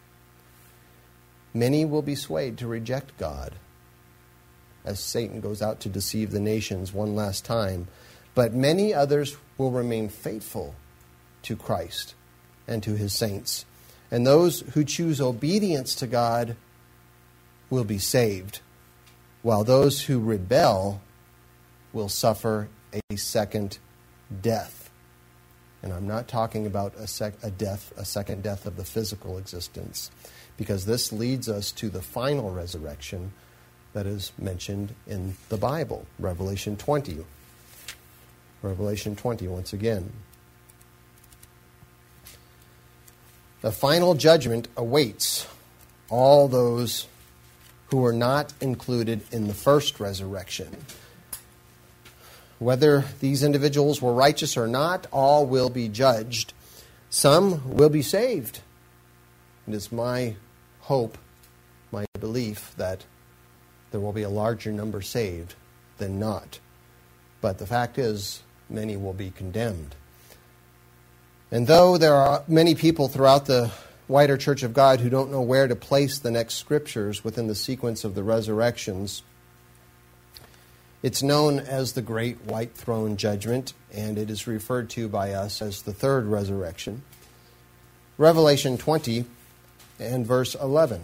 Many will be swayed to reject God as Satan goes out to deceive the nations one last time. But many others will remain faithful to Christ and to his saints. And those who choose obedience to God will be saved, while those who rebel will suffer a second death. And I'm not talking about a, sec- a death, a second death of the physical existence, because this leads us to the final resurrection that is mentioned in the Bible, Revelation twenty. Revelation twenty, once again. The final judgment awaits all those who were not included in the first resurrection. Whether these individuals were righteous or not, all will be judged. Some will be saved. It is my hope, my belief, that there will be a larger number saved than not. But the fact is, many will be condemned. And though there are many people throughout the wider Church of God who don't know where to place the next scriptures within the sequence of the resurrections, it's known as the Great White Throne Judgment, and it is referred to by us as the third resurrection. Revelation twenty and verse eleven.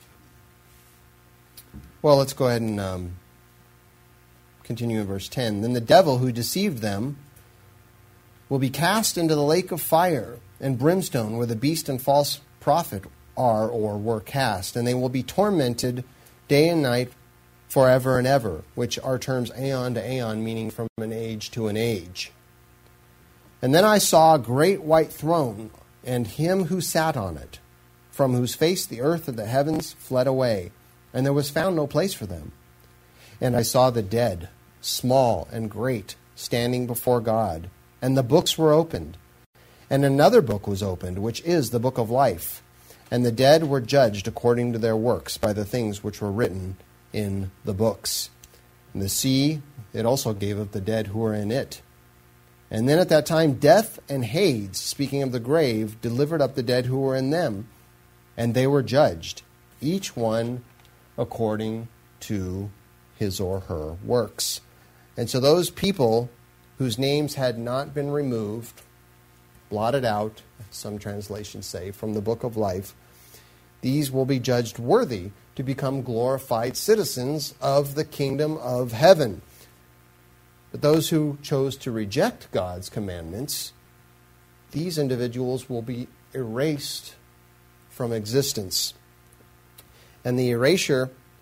Well, let's go ahead and um, continue in verse ten. Then the devil who deceived them will be cast into the lake of fire and brimstone, where the beast and false prophet are or were cast, and they will be tormented day and night forever and ever, which are terms aeon to aeon, meaning from an age to an age. And then I saw a great white throne, and him who sat on it, from whose face the earth and the heavens fled away, and there was found no place for them. And I saw the dead, small and great, standing before God, and the books were opened. And another book was opened, which is the book of life. And the dead were judged according to their works by the things which were written in the books. And the sea, it also gave up the dead who were in it. And then at that time, death and Hades, speaking of the grave, delivered up the dead who were in them. And they were judged, each one according to his or her works. And so those people whose names had not been removed, blotted out, some translations say, from the book of life, these will be judged worthy to become glorified citizens of the kingdom of heaven. But those who chose to reject God's commandments, these individuals will be erased from existence. And the erasure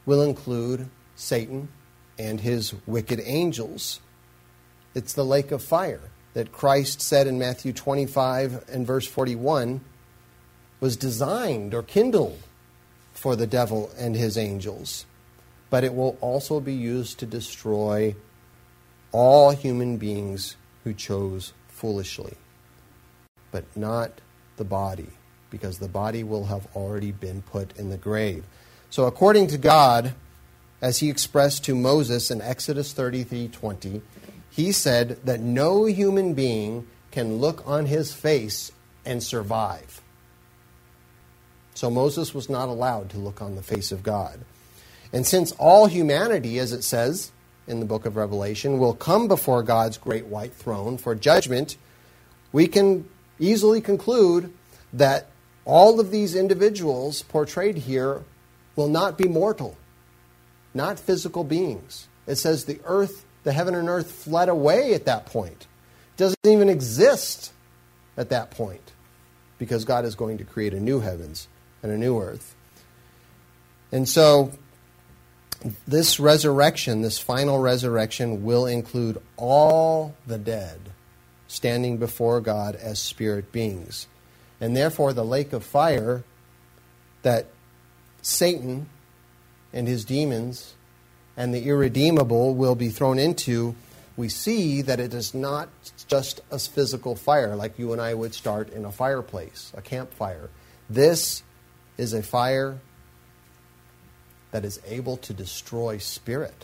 will include Satan and his wicked angels. It's the lake of fire that Christ said in Matthew twenty-five and verse forty-one was designed or kindled for the devil and his angels. But it will also be used to destroy all human beings who chose foolishly, but not the body, because the body will have already been put in the grave. So according to God, as he expressed to Moses in Exodus thirty-three twenty, he said that no human being can look on his face and survive. So Moses was not allowed to look on the face of God. And since all humanity, as it says in the book of Revelation, will come before God's great white throne for judgment, we can easily conclude that all of these individuals portrayed here will not be mortal, not physical beings. It says the earth, the heaven and earth fled away at that point. It doesn't even exist at that point, because God is going to create a new heavens and a new earth. And so this resurrection, this final resurrection, will include all the dead standing before God as spirit beings. And therefore the lake of fire that Satan and his demons and the irredeemable will be thrown into, we see that it is not just a physical fire like you and I would start in a fireplace, a campfire. This is a fire that is able to destroy spirit.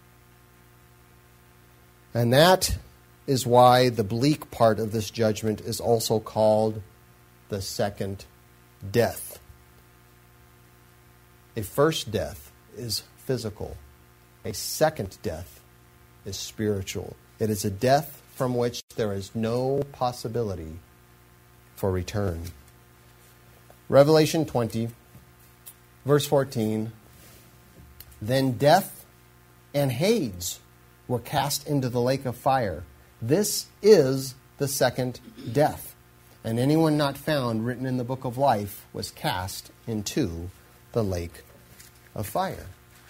And that is why the bleak part of this judgment is also called the second death. A first death is physical. A second death is spiritual. It is a death from which there is no possibility for return. Revelation twenty, verse fourteen, then death and Hades were cast into the lake of fire. This is the second death. And anyone not found written in the book of life was cast into the lake of fire.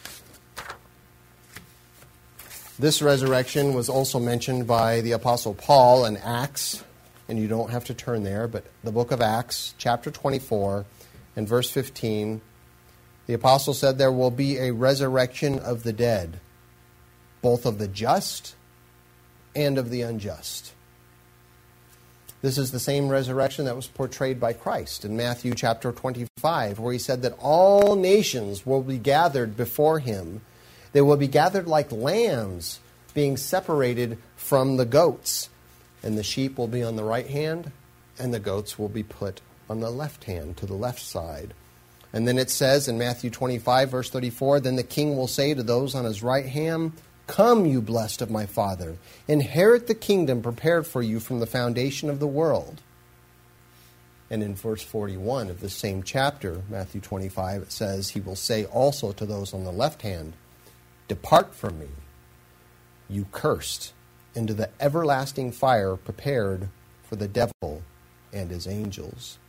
This resurrection was also mentioned by the Apostle Paul in Acts, and you don't have to turn there, but the book of Acts, chapter twenty-four, and verse fifteen, the Apostle said there will be a resurrection of the dead, both of the just and of the unjust. This is the same resurrection that was portrayed by Christ in Matthew chapter twenty-five, where he said that all nations will be gathered before him. They will be gathered like lambs being separated from the goats. And the sheep will be on the right hand, and the goats will be put on the left hand, to the left side. And then it says in Matthew twenty-five, verse thirty-four, then the king will say to those on his right hand, come, you blessed of my Father, inherit the kingdom prepared for you from the foundation of the world. And in verse forty-one of the same chapter, Matthew twenty-five, it says, he will say also to those on the left hand, depart from me, you cursed, into the everlasting fire prepared for the devil and his angels.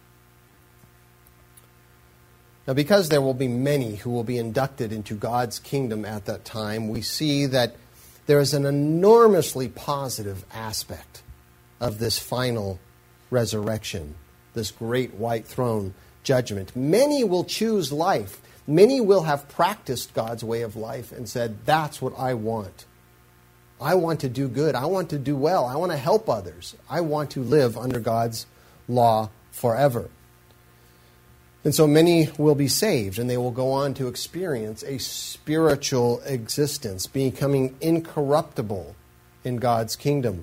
Now, because there will be many who will be inducted into God's kingdom at that time, we see that there is an enormously positive aspect of this final resurrection, this great white throne judgment. Many will choose life. Many will have practiced God's way of life and said, that's what I want. I want to do good. I want to do well. I want to help others. I want to live under God's law forever. And so many will be saved, and they will go on to experience a spiritual existence, becoming incorruptible in God's kingdom.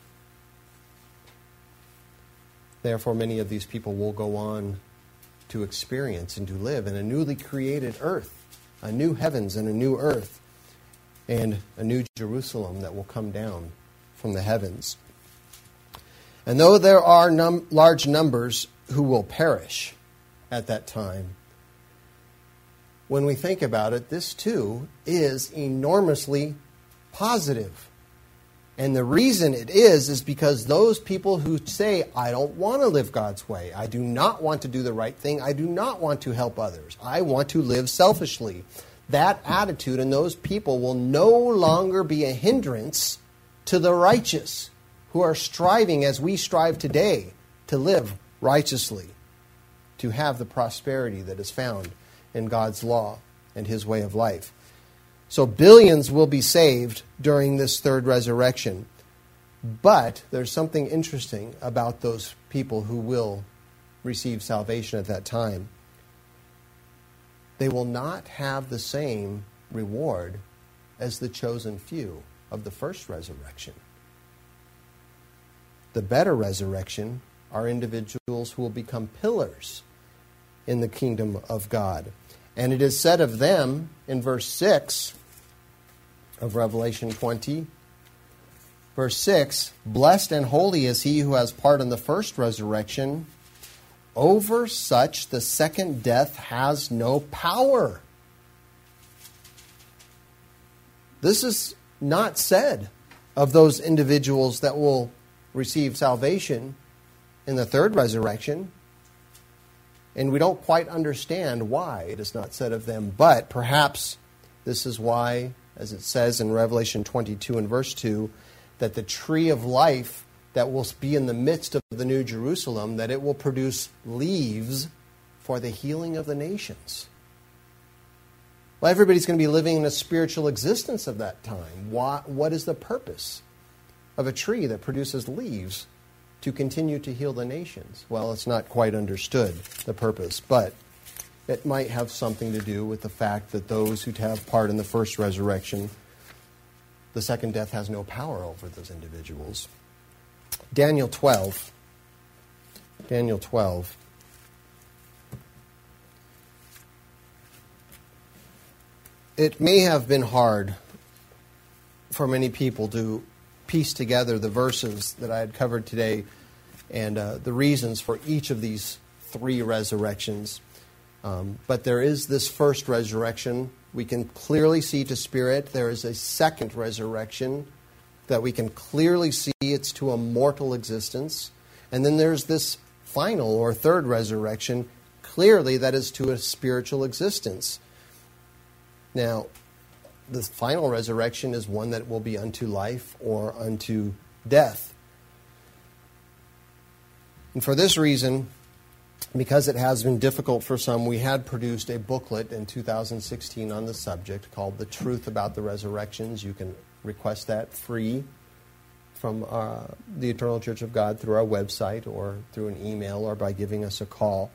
Therefore, many of these people will go on to experience and to live in a newly created earth, a new heavens and a new earth, and a new Jerusalem that will come down from the heavens. And though there are num- large numbers who will perish at that time, when we think about it, this too is enormously positive. And the reason it is, is because those people who say, I don't want to live God's way, I do not want to do the right thing, I do not want to help others, I want to live selfishly, that attitude and those people will no longer be a hindrance to the righteous who are striving, as we strive today, to live righteously, to have the prosperity that is found in God's law and His way of life. So billions will be saved during this third resurrection. But there's something interesting about those people who will receive salvation at that time. They will not have the same reward as the chosen few of the first resurrection. The better resurrection are individuals who will become pillars in the kingdom of God. And it is said of them in verse six of Revelation twenty, verse six, "Blessed and holy is he who has part in the first resurrection. Over such the second death has no power." This is not said of those individuals that will receive salvation in the third resurrection. And we don't quite understand why it is not said of them. But perhaps this is why, as it says in Revelation twenty-two and verse two, that the tree of life that will be in the midst of the New Jerusalem, that it will produce leaves for the healing of the nations. Well, everybody's going to be living in a spiritual existence of that time. Why, what is the purpose of a tree that produces leaves to continue to heal the nations? Well, it's not quite understood, the purpose, but it might have something to do with the fact that those who have part in the first resurrection, the second death has no power over those individuals. Daniel twelve. Daniel twelve. It may have been hard for many people to piece together the verses that I had covered today and uh, the reasons for each of these three resurrections. Um, but there is this first resurrection. We can clearly see to spirit. There is a second resurrection that we can clearly see it's to a mortal existence. And then there's this final or third resurrection, clearly that is to a spiritual existence. Now, the final resurrection is one that will be unto life or unto death. And for this reason, because it has been difficult for some, we had produced a booklet in two thousand sixteen on the subject called The Truth About the Resurrections. You can request that free from uh, the Eternal Church of God through our website or through an email or by giving us a call.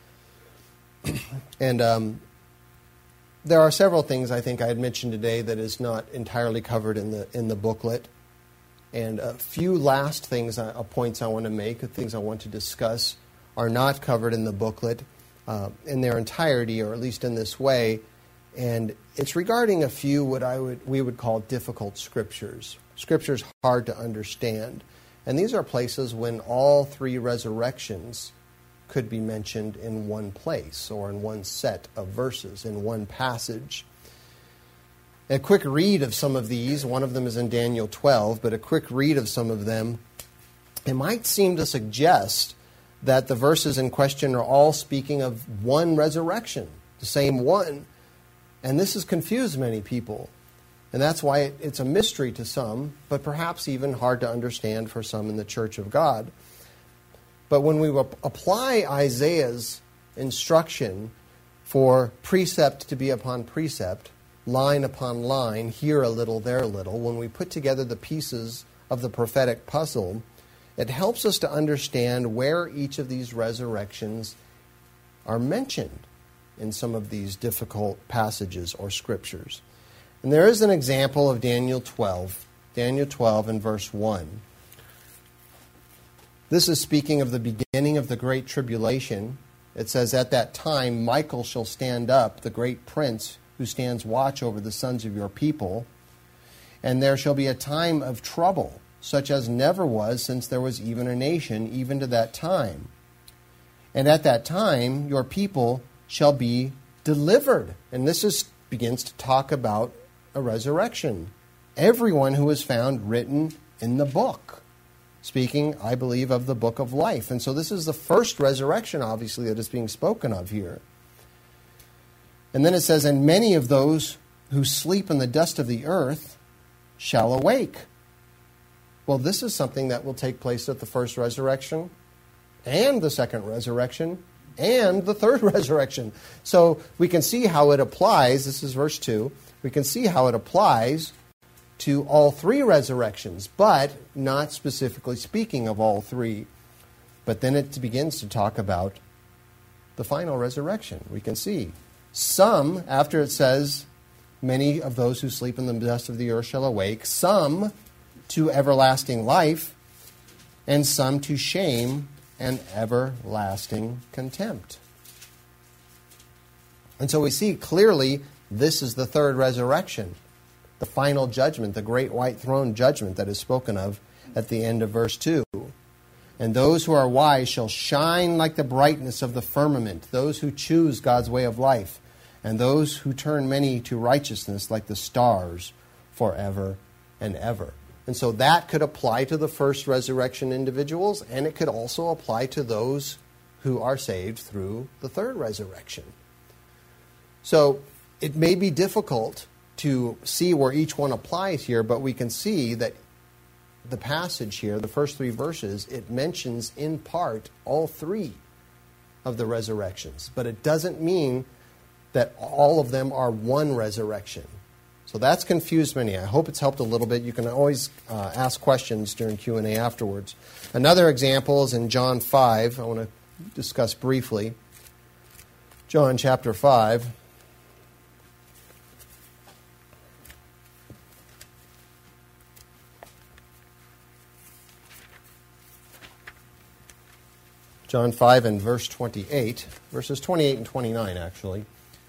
And um, there are several things I think I had mentioned today that is not entirely covered in the in the booklet. And a few last things, uh, points I want to make, things I want to discuss, are not covered in the booklet uh, in their entirety, or at least in this way. And it's regarding a few what I would we would call difficult scriptures. Scriptures hard to understand. And these are places when all three resurrections could be mentioned in one place or in one set of verses, in one passage. A quick read of some of these, one of them is in Daniel twelve, but a quick read of some of them, it might seem to suggest that the verses in question are all speaking of one resurrection, the same one. And this has confused many people. And that's why it, it's a mystery to some, but perhaps even hard to understand for some in the Church of God. But when we apply Isaiah's instruction for precept to be upon precept, line upon line, here a little, there a little, when we put together the pieces of the prophetic puzzle, it helps us to understand where each of these resurrections are mentioned in some of these difficult passages or scriptures. And there is an example of Daniel twelve, Daniel twelve and verse one. This is speaking of the beginning of the great tribulation. It says, "At that time Michael shall stand up, the great prince who stands watch over the sons of your people, and there shall be a time of trouble, such as never was since there was even a nation, even to that time. And at that time your people shall be delivered." And this is begins to talk about a resurrection. Everyone who is found written in the book. Speaking, I believe, of the book of life. And so this is the first resurrection, obviously, that is being spoken of here. And then it says, and many of those who sleep in the dust of the earth shall awake. Well, this is something that will take place at the first resurrection and the second resurrection and the third resurrection. So we can see how it applies. This is verse two. We can see how it applies to all three resurrections, but not specifically speaking of all three. But then it begins to talk about the final resurrection. We can see some, after it says, many of those who sleep in the dust of the earth shall awake, some to everlasting life, and some to shame and everlasting contempt. And so we see clearly this is the third resurrection, the final judgment, the great white throne judgment that is spoken of at the end of verse two. And those who are wise shall shine like the brightness of the firmament, those who choose God's way of life, and those who turn many to righteousness like the stars forever and ever. And so that could apply to the first resurrection individuals, and it could also apply to those who are saved through the third resurrection. So it may be difficult to see where each one applies here, but we can see that the passage here, the first three verses, it mentions in part all three of the resurrections. But it doesn't mean that all of them are one resurrection. So that's confused many. I hope it's helped a little bit. You can always uh, ask questions during Q and A afterwards. Another example is in John five. I want to discuss briefly. John chapter five. John five and verse twenty-eight, verses twenty-eight and twenty-nine, actually.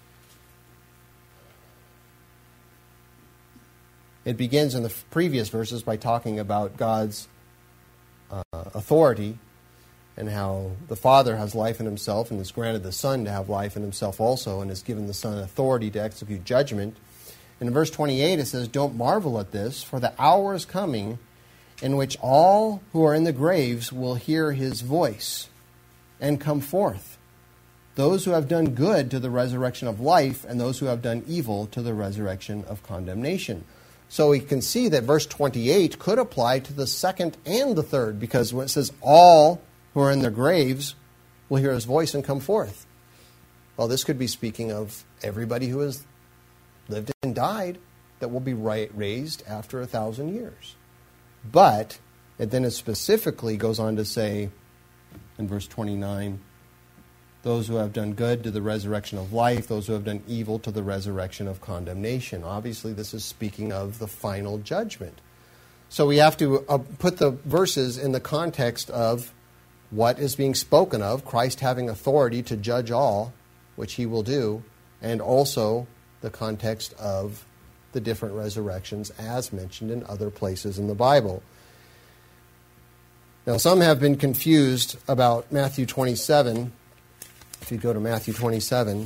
It begins in the previous verses by talking about God's uh, authority and how the Father has life in himself and has granted the Son to have life in himself also and has given the Son authority to execute judgment. And in verse twenty-eight it says, "Don't marvel at this, for the hour is coming in which all who are in the graves will hear his voice and come forth. Those who have done good to the resurrection of life, and those who have done evil to the resurrection of condemnation." So we can see that verse twenty-eight could apply to the second and the third, because when it says all who are in their graves will hear his voice and come forth. Well, this could be speaking of everybody who has lived and died that will be raised after a thousand years. But it then it specifically goes on to say in verse twenty-nine, those who have done good to the resurrection of life, those who have done evil to the resurrection of condemnation. Obviously, this is speaking of the final judgment. So we have to uh, put the verses in the context of what is being spoken of, Christ having authority to judge all, which he will do, and also the context of the different resurrections as mentioned in other places in the Bible. Now, some have been confused about Matthew twenty-seven. If you go to Matthew twenty-seven,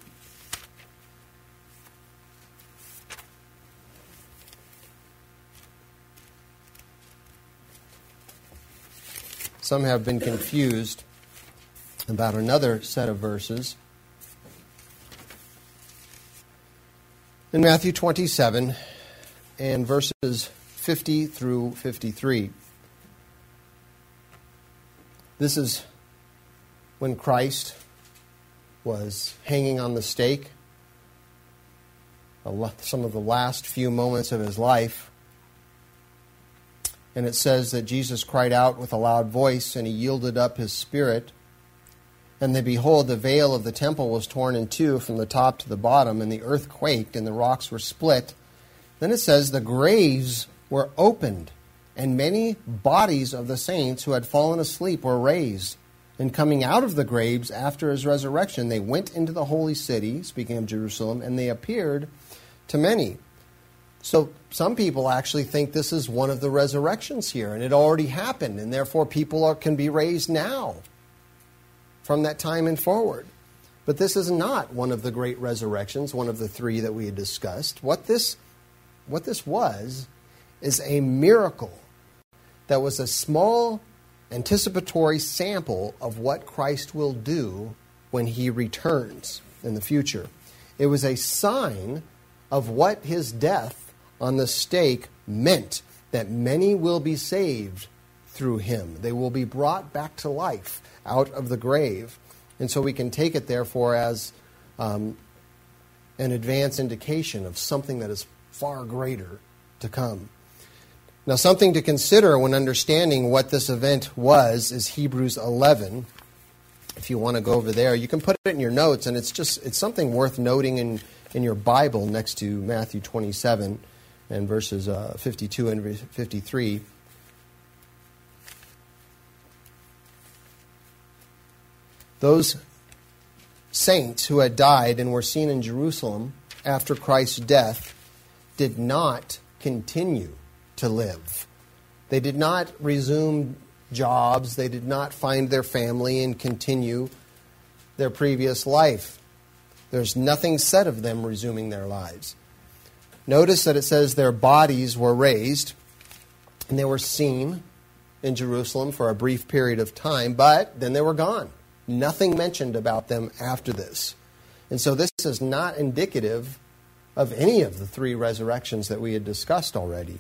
some have been confused about another set of verses. In Matthew twenty-seven and verses fifty through fifty-three. This is when Christ was hanging on the stake, some of the last few moments of his life. And it says that Jesus cried out with a loud voice, and he yielded up his spirit. And then, behold, the veil of the temple was torn in two from the top to the bottom, and the earth quaked, and the rocks were split. Then it says the graves were opened, and many bodies of the saints who had fallen asleep were raised. And coming out of the graves after his resurrection, they went into the holy city, speaking of Jerusalem, and they appeared to many. So some people actually think this is one of the resurrections here, and it already happened, and therefore people are, can be raised now from that time and forward. But this is not one of the great resurrections, one of the three that we had discussed. What this, what this was is a miracle that was a small anticipatory sample of what Christ will do when he returns in the future. It was a sign of what his death on the stake meant, that many will be saved through him. They will be brought back to life out of the grave. And so we can take it, therefore, as um, an advance indication of something that is far greater to come. Now, something to consider when understanding what this event was is Hebrews eleven. If you want to go over there, you can put it in your notes, and it's just it's something worth noting in, in your Bible next to Matthew twenty-seven and verses uh, fifty-two and fifty-three. Those saints who had died and were seen in Jerusalem after Christ's death did not continue to live. They did not resume jobs. They did not find their family and continue their previous life. There's nothing said of them resuming their lives. Notice that it says their bodies were raised and they were seen in Jerusalem for a brief period of time, but then they were gone. Nothing mentioned about them after this. And so this is not indicative of any of the three resurrections that we had discussed already.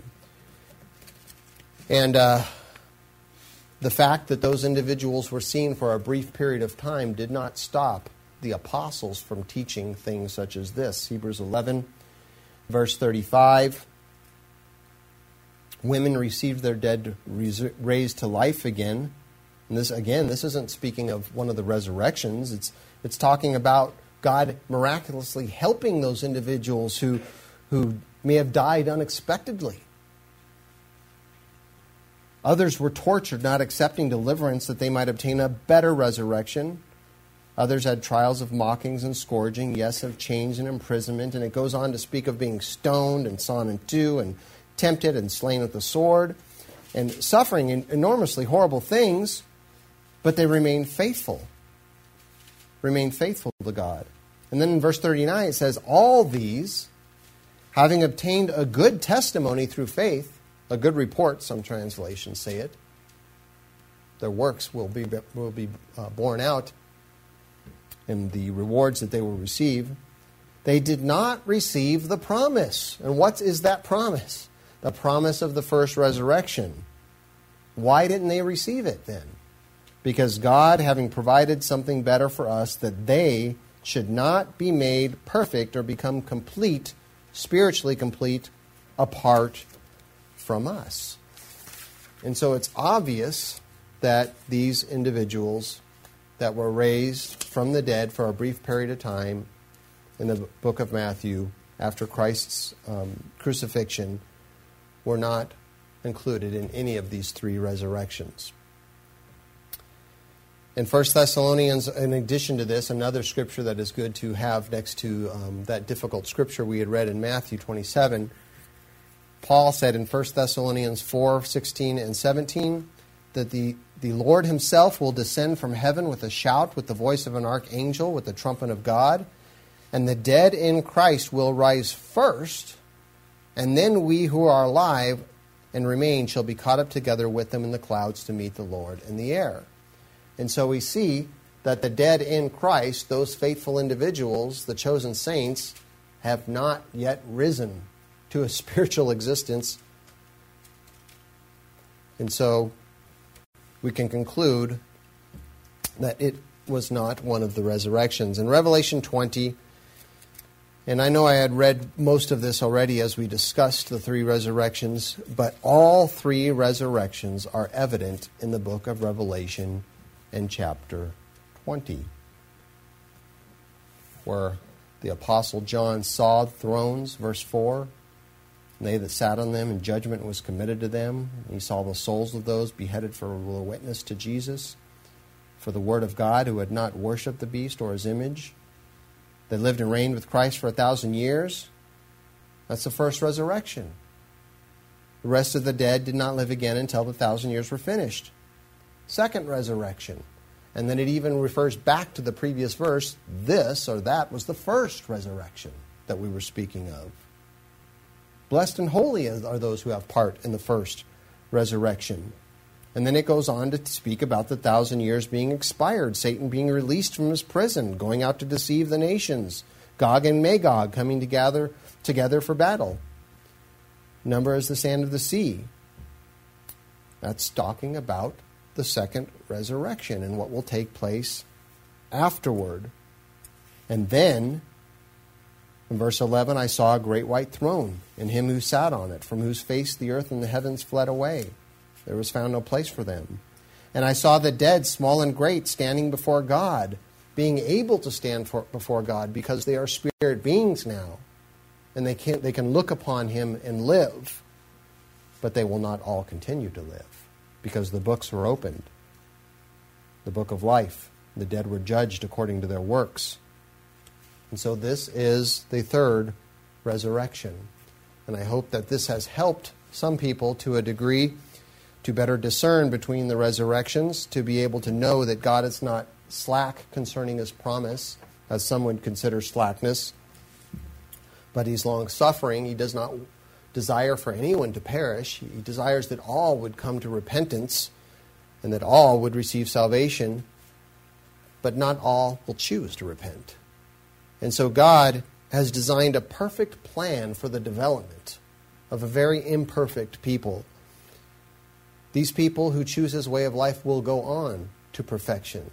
And uh, the fact that those individuals were seen for a brief period of time did not stop the apostles from teaching things such as this. Hebrews eleven, verse thirty-five. Women received their dead raised to life again. And this, again, this isn't speaking of one of the resurrections. It's it's talking about God miraculously helping those individuals who, who may have died unexpectedly. Others were tortured, not accepting deliverance that they might obtain a better resurrection. Others had trials of mockings and scourging, yes, of chains and imprisonment. And it goes on to speak of being stoned and sawn in two and tempted and slain with the sword and suffering enormously horrible things. But they remained faithful, remained faithful to God. And then in verse thirty-nine it says, all these, having obtained a good testimony through faith, a good report, some translations say it, their works will be, will be uh, borne out in the rewards that they will receive, they did not receive the promise. And what is that promise? The promise of the first resurrection. Why didn't they receive it then? Because God, having provided something better for us, that they should not be made perfect or become complete, spiritually complete, apart from us. And so it's obvious that these individuals that were raised from the dead for a brief period of time in the book of Matthew after Christ's um, crucifixion were not included in any of these three resurrections. In First Thessalonians, in addition to this, another scripture that is good to have next to um, that difficult scripture we had read in Matthew twenty-seven, Paul said in First Thessalonians four, sixteen and seventeen, that the, the Lord himself will descend from heaven with a shout, with the voice of an archangel, with the trumpet of God, and the dead in Christ will rise first, and then we who are alive and remain shall be caught up together with them in the clouds to meet the Lord in the air. And so we see that the dead in Christ, those faithful individuals, the chosen saints, have not yet risen to a spiritual existence. And so we can conclude that it was not one of the resurrections. In Revelation twenty, and I know I had read most of this already as we discussed the three resurrections, but all three resurrections are evident in the book of Revelation in chapter twenty, where the Apostle John saw thrones, verse four, and they that sat on them, and judgment was committed to them. And he saw the souls of those beheaded for the witness to Jesus, for the word of God, who had not worshipped the beast or his image. They lived and reigned with Christ for a thousand years. That's the first resurrection. The rest of the dead did not live again until the thousand years were finished. Second resurrection. And then it even refers back to the previous verse. This or that was the first resurrection that we were speaking of. Blessed and holy are those who have part in the first resurrection. And then it goes on to speak about the thousand years being expired, Satan being released from his prison, going out to deceive the nations, Gog and Magog coming together, together for battle. Number as the sand of the sea. That's talking about the second resurrection and what will take place afterward. And then, in verse eleven, I saw a great white throne, and him who sat on it, from whose face the earth and the heavens fled away. There was found no place for them. And I saw the dead, small and great, standing before God, being able to stand for, before God, because they are spirit beings now. And they can, they can look upon him and live. But they will not all continue to live, because the books were opened. The book of life. The dead were judged according to their works. And so this is the third resurrection. And I hope that this has helped some people to a degree to better discern between the resurrections, to be able to know that God is not slack concerning his promise, as some would consider slackness, but he's long-suffering. He does not desire for anyone to perish. He desires that all would come to repentance and that all would receive salvation, but not all will choose to repent. And so God has designed a perfect plan for the development of a very imperfect people. These people who choose his way of life will go on to perfection,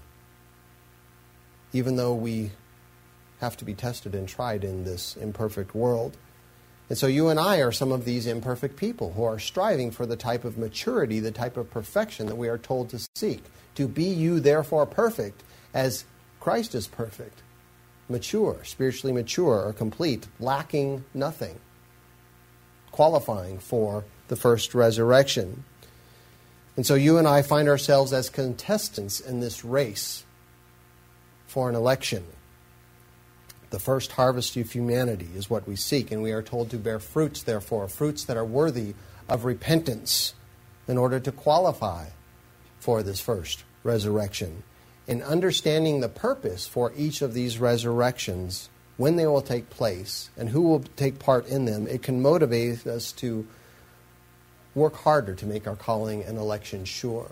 even though we have to be tested and tried in this imperfect world. And so you and I are some of these imperfect people who are striving for the type of maturity, the type of perfection that we are told to seek. To be you, therefore, perfect, as Christ is perfect. Mature, spiritually mature or complete, lacking nothing. Qualifying for the first resurrection. And so you and I find ourselves as contestants in this race for an election. The first harvest of humanity is what we seek, and we are told to bear fruits, therefore, fruits that are worthy of repentance in order to qualify for this first resurrection. In understanding the purpose for each of these resurrections, when they will take place, and who will take part in them, it can motivate us to work harder to make our calling and election sure.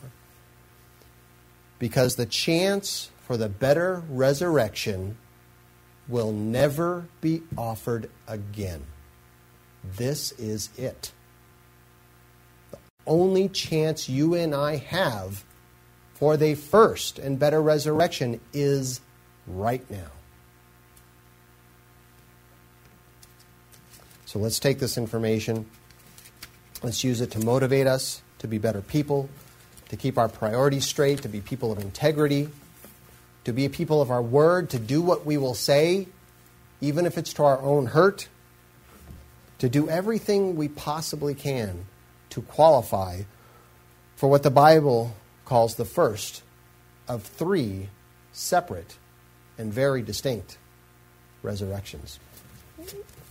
Because the chance for the better resurrection will never be offered again. This is it. The only chance you and I have for the first and better resurrection is right now. So let's take this information. Let's use it to motivate us to be better people, to keep our priorities straight, to be people of integrity, to be a people of our word, to do what we will say, even if it's to our own hurt, to do everything we possibly can to qualify for what the Bible calls the first of three separate and very distinct resurrections.